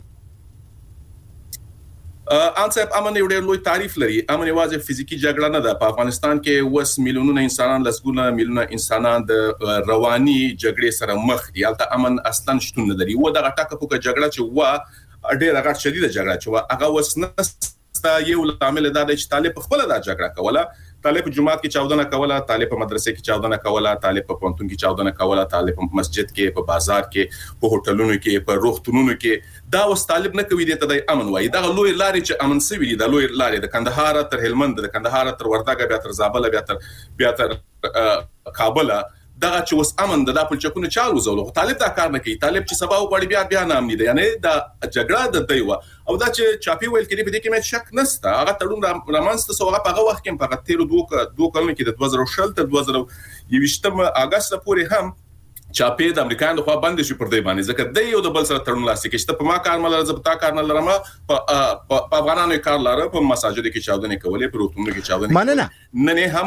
انصاف امن یو ډېر لوی تعریف لري امن یوازې فزیکی جګړه نه ده په افغانستان کې وس میلیونونه انسانان لسګونه میلیونه انسانان د رواني جګړې سره مخ دي البته امن اصلا شتون نه لري و دغه ټاکه پوکه جګړه چې و ډېر هغه شدیده جګړه چې هغه وس نه یو لامل دا دی چې طالب خپل دا جګړه کوله طالب جماعت کې چاودنه کوله طالب مدرسې کې چاودنه کوله طالب په پونتون کې چاودنه کوله طالب مسجد کې په بازار کې په هوټلونو کې په روغتونونو کې دا وس طالب نه کوي د امن وای دا لوی لارې چې امن سوي دي د لوی لارې د کندهار تر هلمند د کندهار تر وردګ بیا تر زابل بیا تر کابل دغه چې وس امن د پلچکونو چالو زولو طالب دا کار نه کوي طالب چې سبا وړي بیا نام نه دی یعنی دا جګړه د دیوه او دا چې چاپی ویل کړي په دې کې مې شک نشته هغه تړون رامنځته سو هغه په وخت کې په تیر دوه کلونو کې د 2020 تر 2021 اگست پورې هم چاپی د امریکایانو خو باندې شو پر دې باندې ځکه د یو د بل سره تړون لاسي کې چې په ما کار مل راځه په کار نه لرم په افغانانو کار لاره په مساجد کې چاودنه کولې په روتونو کې چاودنه مننه نه هم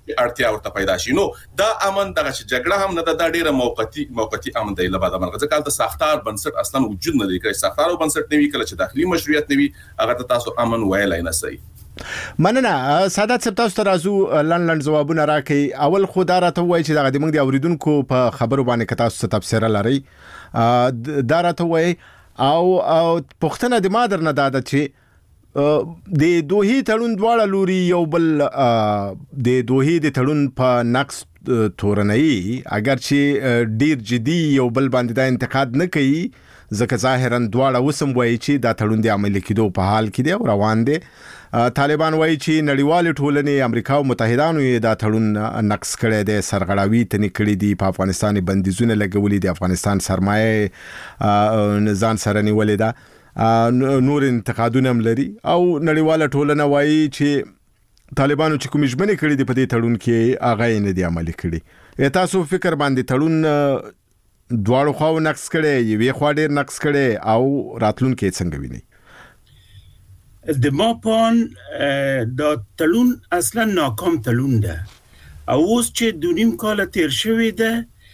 اړتیا ورته پیدا شي. نو دا امن دغه جګړه هم نه دا ډیره موقتی امن دی لبا د مرغه ځکه د ساختار بنسټ اصلا وجود نه لري. چې ساختار او بنسټ نوي کله چې داخلي مشروعیت نوي هغه تاسو امن ویلای نه سي. مننه سادات صاحب، تاسو ته راځو لنډ جوابونه راکړئ. اول خو دا راته وایي چې د موږ د اوریدونکو په خبرو باندې که تاسو څه تبصره لرئ دا راته وایي. او پوښتنه د ما درنه دا ده چې د دوحې تړون دواړه لوري یو بل د دوحې د تړون په نقص تورنۍ اگر چې ډیر جدي یو بل باندې دا انتقاد نه کوي ځکه ظاهرا دواړه وسم وایي چې دا تړون د عملي کېدو په حال کې دی او روان دی. طالبان وایي چې نړیوال ټولنې امریکا او متحدانو یې دا تړون نقص کړی دی، سرغړاوي تنې کړې دي، په افغانستان بندیزونه لګولي دي، افغانستان سرمایه ځان سره نیولې ده، نور انتقادونه هم لري. او نړیوال ټولنه وایي چې طالبانو چې کوم ژمنې کړې دي په دې تړون کې هغه یې نه دي عملي کړي. تاسو فکر باندې تړون دواړو خواو نقص کړي، یوې خوا ډېر نقص کړي او راتلونکي څنګه ویني؟ د ما پان دا تړون اصلا ناکام تړون ده او اوس چې 2.5 کال تیر شوی ده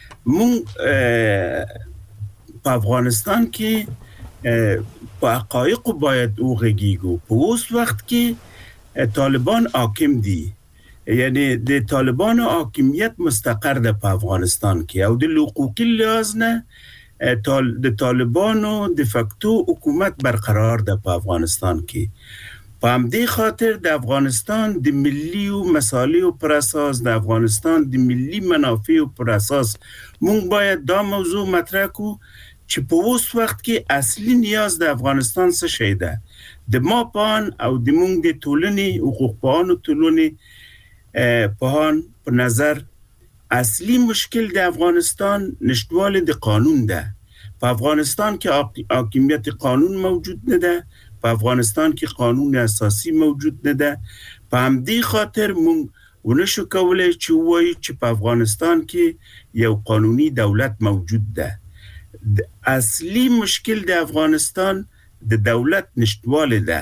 مونږ په افغانستان کې په حقایق باید وغږیږو. په اوس وخت کې طالبان حاکم دي، یعنی د طالبانو حاکمیت مستقر ده په افغانستان کې او د حقوقي لحاظ نه د طالبانو د فکتو حکومت برقرار ده په افغانستان کې. په همدې خاطر د افغانستان د ملي او مصالحو پر اساس، د افغانستان د ملي منافعو پر اساس مونږ باید دا موضوع مطرح کو چې په اوس وخت کې اصلي نیاز د افغانستان څه شی ده. د ما پان او د مونږ د ټولنې حقوق پوهانو ټولنې پوهان په نظر اصلي مشکل د افغانستان نشټوالی د قانون ده. په افغانستان کې حاکمیت قانون موجود نه ده، په افغانستان کې قانون اساسی موجود نه ده. په همدې خاطر مونږ ونشو کولای چې وایو چې په افغانستان کې یو قانوني دولت موجود ده. اصلي مشکل د افغانستان د دولت نشټوالی ده.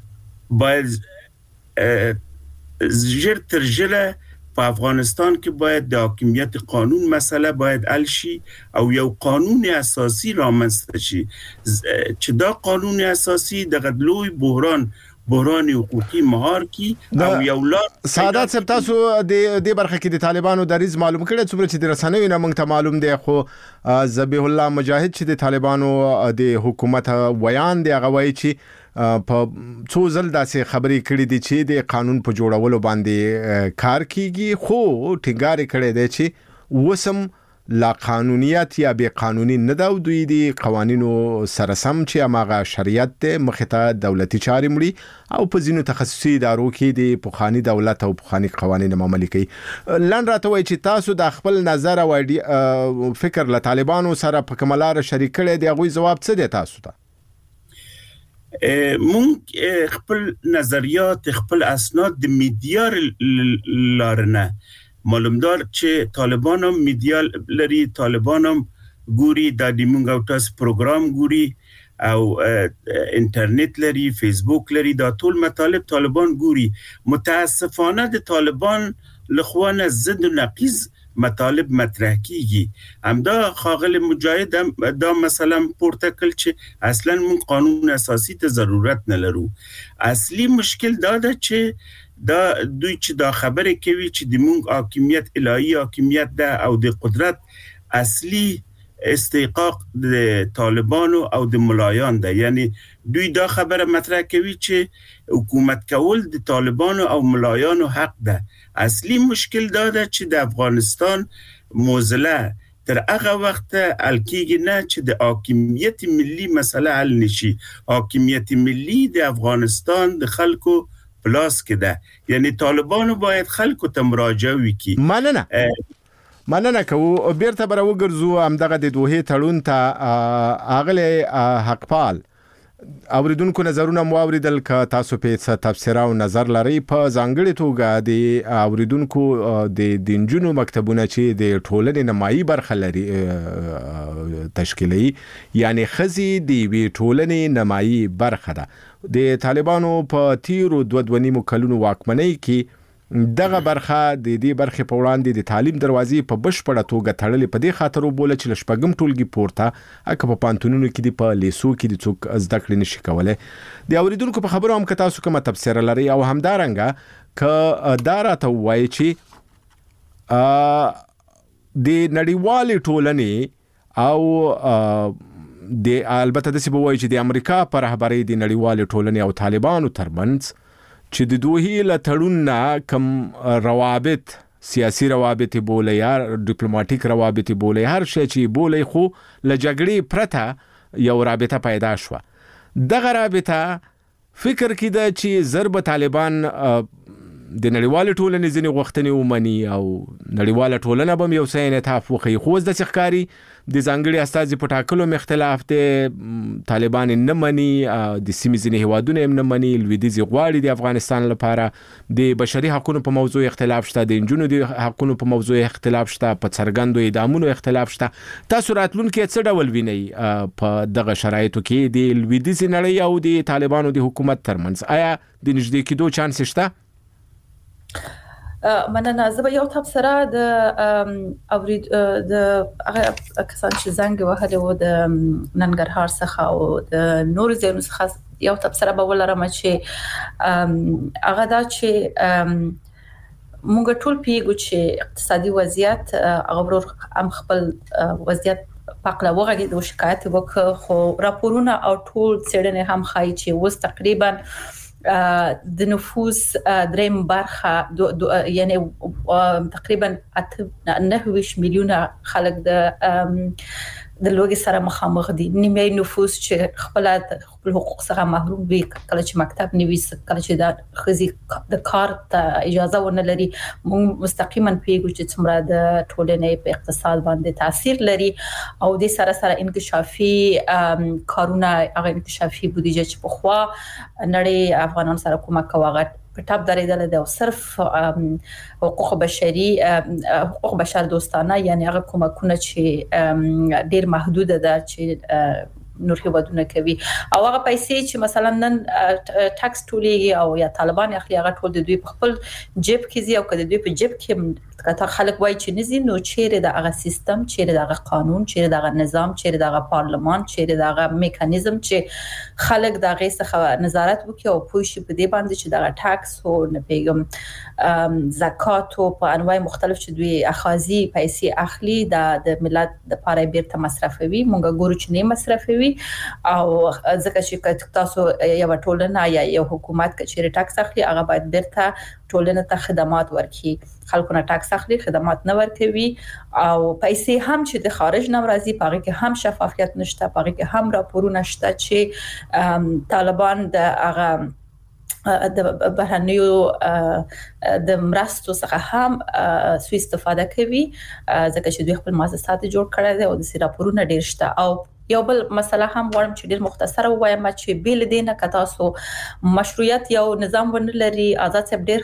باید ژر تر ژره په افغانستان کې باید د حاکمیت قانون مسئله باید حل شي او یو قانون اساسی رامنځته شي چې دا قانون اساسی د لوی بحران حقوقي مهار کی او یو لار. سادات صاحب، تاسو د برخه کې د طالبانو دریز معلوم کړی څومره چې د رسنیو نه موږ ته معلوم دی، خو ذبیح الله مجاهد چې د طالبانو د حکومت ویان دی هغه وایي چې په څو ځل داسې خبرې کړې دي چې د قانون په جوړولو باندې کار کیږي، خو ټینګار کړی دی چې وسم لا قانونیت یا بے قانوني نه دا دوی دي قوانینو سره سم چې اماغه شریعت ته مخته دولتي چارې مړي او په ځینو تخصصي ادارو کې د پوخانی دولت او پوخانی قوانین عملي کوي. لن راته وایي چې تاسو د خپل نظر او فکر له طالبانو سره په کومه شریک کړی دی، هغوی ځواب څه دی تاسو ته؟ مونږ خپل نظریات، خپل اسناد د میډیا لارنه معلومدار چې طالبان هم میډیا لري، طالبان هم ګوري، د مونږ او تاسو پروګرام ګوري او انټرنیټ لري، فیسبوک لري، دا ټول مطالب طالبان ګوري. متاسفانه د طالبان لخوا نه ضد و نقیض مطالب مطرح کیږي. همدا خاغل مجاهد هم دا مثلا پورته کړ چې اصلا مون قانون اساسی ته ضرورت نه لرو. اصلي مشکل دا ده چې دا دوی چې دا خبره کوي چې د مونږ حاکمیت الهی حاکمیت ده او د قدرت اصلي استحقاق د طالبانو او د ملایان ده. یعنی دوی دا خبره مطرح کوي چې حکومت کول د طالبانو او ملایانو حق ده. اصلي مشکل دا ده چې د افغانستان موزله تر هغه وخت حل کیږي نه چې د حاکمیت ملي مسله حل نشي. حاکمیت ملي د افغانستان د خلکو پلاس کې ده، یعنی طالبانو باید خلکو ته مراجعه وکړي. مننه کوو. بیرته بر وګرځو همدغه د دوحې تړون ته اغله حقپال اوریدونکو نظرونه مو اوریدل ک تاسو په تفسیر او نظر لري په ځانګړي توګه د اوریدونکو د دینجونو مکتبونه چې د ټولنې نمایي برخه لري تشکیلي، یعنی خزي د وی ټولنې نمایي برخه ده. د طالبانو په تیرو 2.5 کلونو واکمنۍ کې دغه برخه د دې برخې په وړاندې د تعلیم دروازې په بشپړه توګه تړلې په دې خاطر وبوله چې لشپګم ټولګي پورته اکه په پانتونونو کې د په لیسو کې د څوک زده کړې نشي کولای. د اوریدونکو په خبرو هم که تاسو کومه تفسیر لري او همدارنګه که دا راته وایي چې د نړیوالې ټولنې او د البته د سی بووي چې د امریکا پر رهبرۍ د نړیوالې ټولنې او طالبانو ترمنځ چې د دوه له تړون نه کم روابط سیاسي روابط بوله یا ډیپلوماټیک روابط بوله هر شي چې بوله خو لجګړې پرته یو رابطه پیدا شو. دغه رابطه فکر کیده چې ضرب طالبان د نړیوالې ټولنې ځینې غوښتنې ومني او نړیواله ټولنه به یو څه انعطاف وکړي، خو د ښکاری د ځانګړي استازي په ټاکلو مختلف دي. طالبان نه مني، د سیمې ځینې هیوادونه هم نه مني، لویدیځي غواړي د افغانستان لپاره د بشري حقوقو په موضوع اختلاف شته، د انجونو د حقوقو په موضوع اختلاف شته، په څرګندو اعدامونو اختلاف شته. تاسو راتلونکي څه ډول وینئ په دغه شرایطو کې د لویدیځي نړۍ او د طالبانو د حکومت ترمنځ؟ آیا د نږدې کېدو چانس شته؟ مننه. زه به یو تبصره د اورید د هغه کسان چې زنګ وهلې و د ننګرهار څخه او د نور ځایونو څخه یو تبصره به ولرم چې هغه دا چې موږ ټول پیګو چې اقتصادي وضعیت هغه هم خپل وضعیت پاکله وغږی د شکایت وکړ، خو راپورونه او ټول څېړنې هم ښایي چې اوس تقریبا د نفوس دریم برخه یعنی تقریبا 9 میلیونه خلک د لوګي سره مخامخ دي. نیمه نفوس چې خپل حقوق څخه محروم وي، کله چې مکتب نویس، کله چې د خزي د کار ته اجازه ونه لري. موږ مستقیما پیګو چې څومره د ټولنې په اقتصاد باندې تاثیر لري او د سره انکشافي کارونه، هغه انکشافي بودیجه چې په خوا نړۍ افغانان سره کومه کوي په ټاپ درېدل د صرف حقوق بشر دوستانه، یعنی هغه کومکونه چې ډیر محدود ده چې نور هیوادونه کوي او هغه پیسې چې مثلا نن ټاکس ټولېږي او یا طالبان اخلي هغه ټول د دوی په خپل جیب کې زی او کله دوی په جیب کې کته خلک وای چې نزي نو چیرې د هغه سیستم، چیرې د هغه قانون، چیرې د هغه نظام، چیرې د هغه پارلمان، چیرې د هغه میکانیزم چې خلک د هغه څخه نظارت وکړي او پوښي په دې باندې چې د ټاکس او نه پیغام زکات او په انواع مختلف چې دوی اخاذي پیسې اخلي د ملت د لپاره بیرته مصرفوي. مونږ ګورو چې نه مصرفوي او ځکه چې تاسو یو ټولنه یا یو حکومت چې ټاکس اخلي هغه باید بیرته ټولنه ته خدمات ورکړي. خلکو نه ټاکس اخلي، خدمات نه ورکوي او پیسې هم چې د خارج نه راځي پاره کې هم شفافیت نشته، پاره کې هم راپورونه شته چې طالبان د هغه د بهرنیو د مرستو څخه هم سوء استفاده کوي، ځکه چې دوی خپل مؤسسات جوړ کړي دي او د راپورونه ډیر شته. او یو بل مسله هم وړم چې ډیر مختصره وایم چې بیل دینه کتا سو مشروعیت یو نظام ونه لري. آزاد صاحب ډیر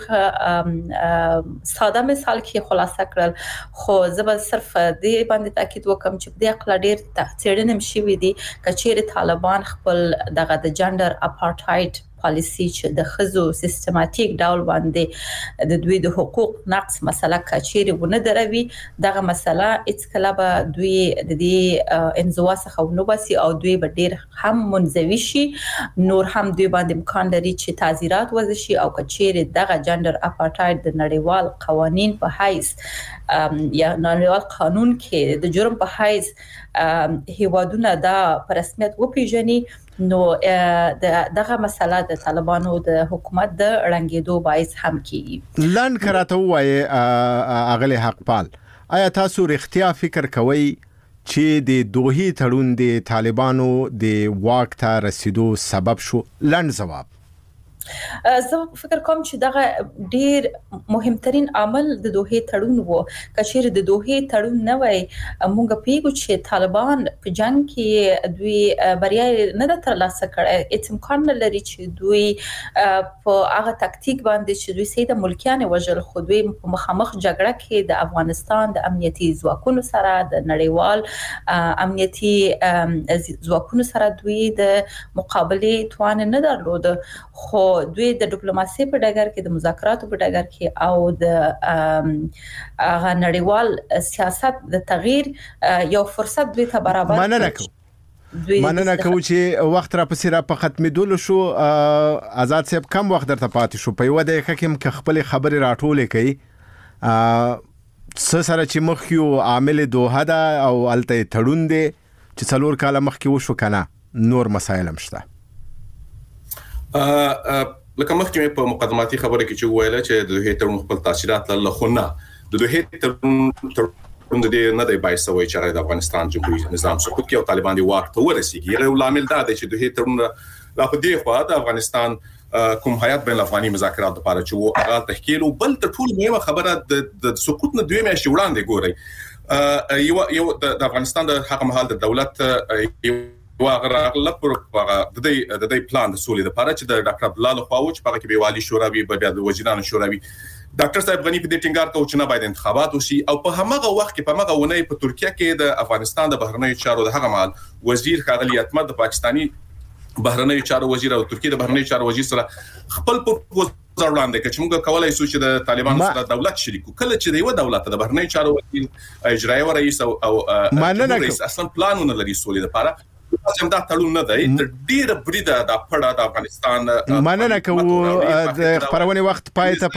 ساده مثال کې خلاصه کړل، خو زه به صرف دې باندې تاکید وکم چې د خپل ډیر څېړنې مشوي دي کچېره طالبان خپل دغه د جندر اپارټاید پالیسی چې د خزو سیستماتیک ډول باندې د دوی د حقوق نقص مسله کچېره ونه دروي، دغه مسله اڅکلا به دوی د دې انزوا څخه ونوباسي او دوی به ډیر هم منزوي شي، نور هم دوی باندې امکان لري چې تعزیرات وضع شي او کچېره دغه جندر اپارټاید د نړیوال قوانین په حیث یا نړیوال قانون کې د جرم په حیث هیوادونه دا په رسمیت وپیژني، نو دغه مسله د طالبانو د حکومت د رنګېدو باعث هم کیږي. لن کراته وایي اغلی حقپال، آیا تاسو رښتیا فکر کوئ چې د دوحې تړون د طالبانو د واک ته رسیدو سبب شو؟ لن جواب. زه فکر کوم چې دغه ډیر مهمترین عامل د دوحې تړون وو. کچېره د دوحې تړون نه وای موږ پیګو چې طالبان په جنگ کې دوی بریا نه ترلاسه کړي، امکان نه لري چې دوی په هغه تکتیک باندې چې دوی سید ملکیان وژل خو دوی په مخامخ جګړه کې د افغانستان د امنیتي ځواکونو سره د نړیوال امنیتي ځواکونو سره دوی د مقابله توان نه درلود، خو دوی د ډیپلوماسي په ډګر کې د مذاکراتو په ډګر کې او د نړیوال سیاست د تغییر یو فرصت دوی ته برابر مننه کوم چې وخت را پسې را په ختمېدل شو. آزاد صاحب کم وخت درته پاتې شو؟ په یو دقیقه کې خپل خبرې راټولې کړئ. سره چې مخکیو عامل دوه ده او الته تړون دي چې 4 کاله مخکې وشو کنه نور مسایل هم شته. لکه مخکې په مقدماتي خبره کې چې ویل چې د دوه تړون خپل تاثیرات له خونه د دوه تړون د نه دی بایسوي چې د افغانستان جمهوریت نظام سقوط کې او طالبان دی واک ته ورسیږي. یو لامل دا دی چې دوه تړون لا په دې خوا د افغانستان کوم هیئت بین الافغاني مذاکرات لپاره چې وو هغه تحقیق او بل تر ټولو مهمه خبره د سقوط نه دوی میاشتې وړاندې ګوري یو د افغانستان د هغه مهال د دولت واغره پر د دې پلان د سولې لپاره چې د ډاکټر عبد الله لخوا و چې په کې به والی شوراوي بیا د وزیرانو شوراوي ډاکټر صاحب غنی په دې ټینګار کوي چې نه باید انتخابات وشي او په هغه وخت کې په هغه ونه په ترکیه کې د افغانستان د بهرنیو چارو د هغه مهال وزیر ښاغلی احمد د پاکستانی بهرنیو چارو وزیر او ترکیه د بهرنیو چارو وزیر سره خپل پروپوزل وړاندې کړ چې موږ کولای شو چې د طالبانو سره دولت شریکو کله چې د یو دولت د بهرنیو چارو وزیر اجرایي رئیس او رئیس اصلا پلانونه لري سولې لپاره چې دا تړون نه دی ډیره بریده د پړه د افغانستان. مننه کوم د خبرونه وخت پای ته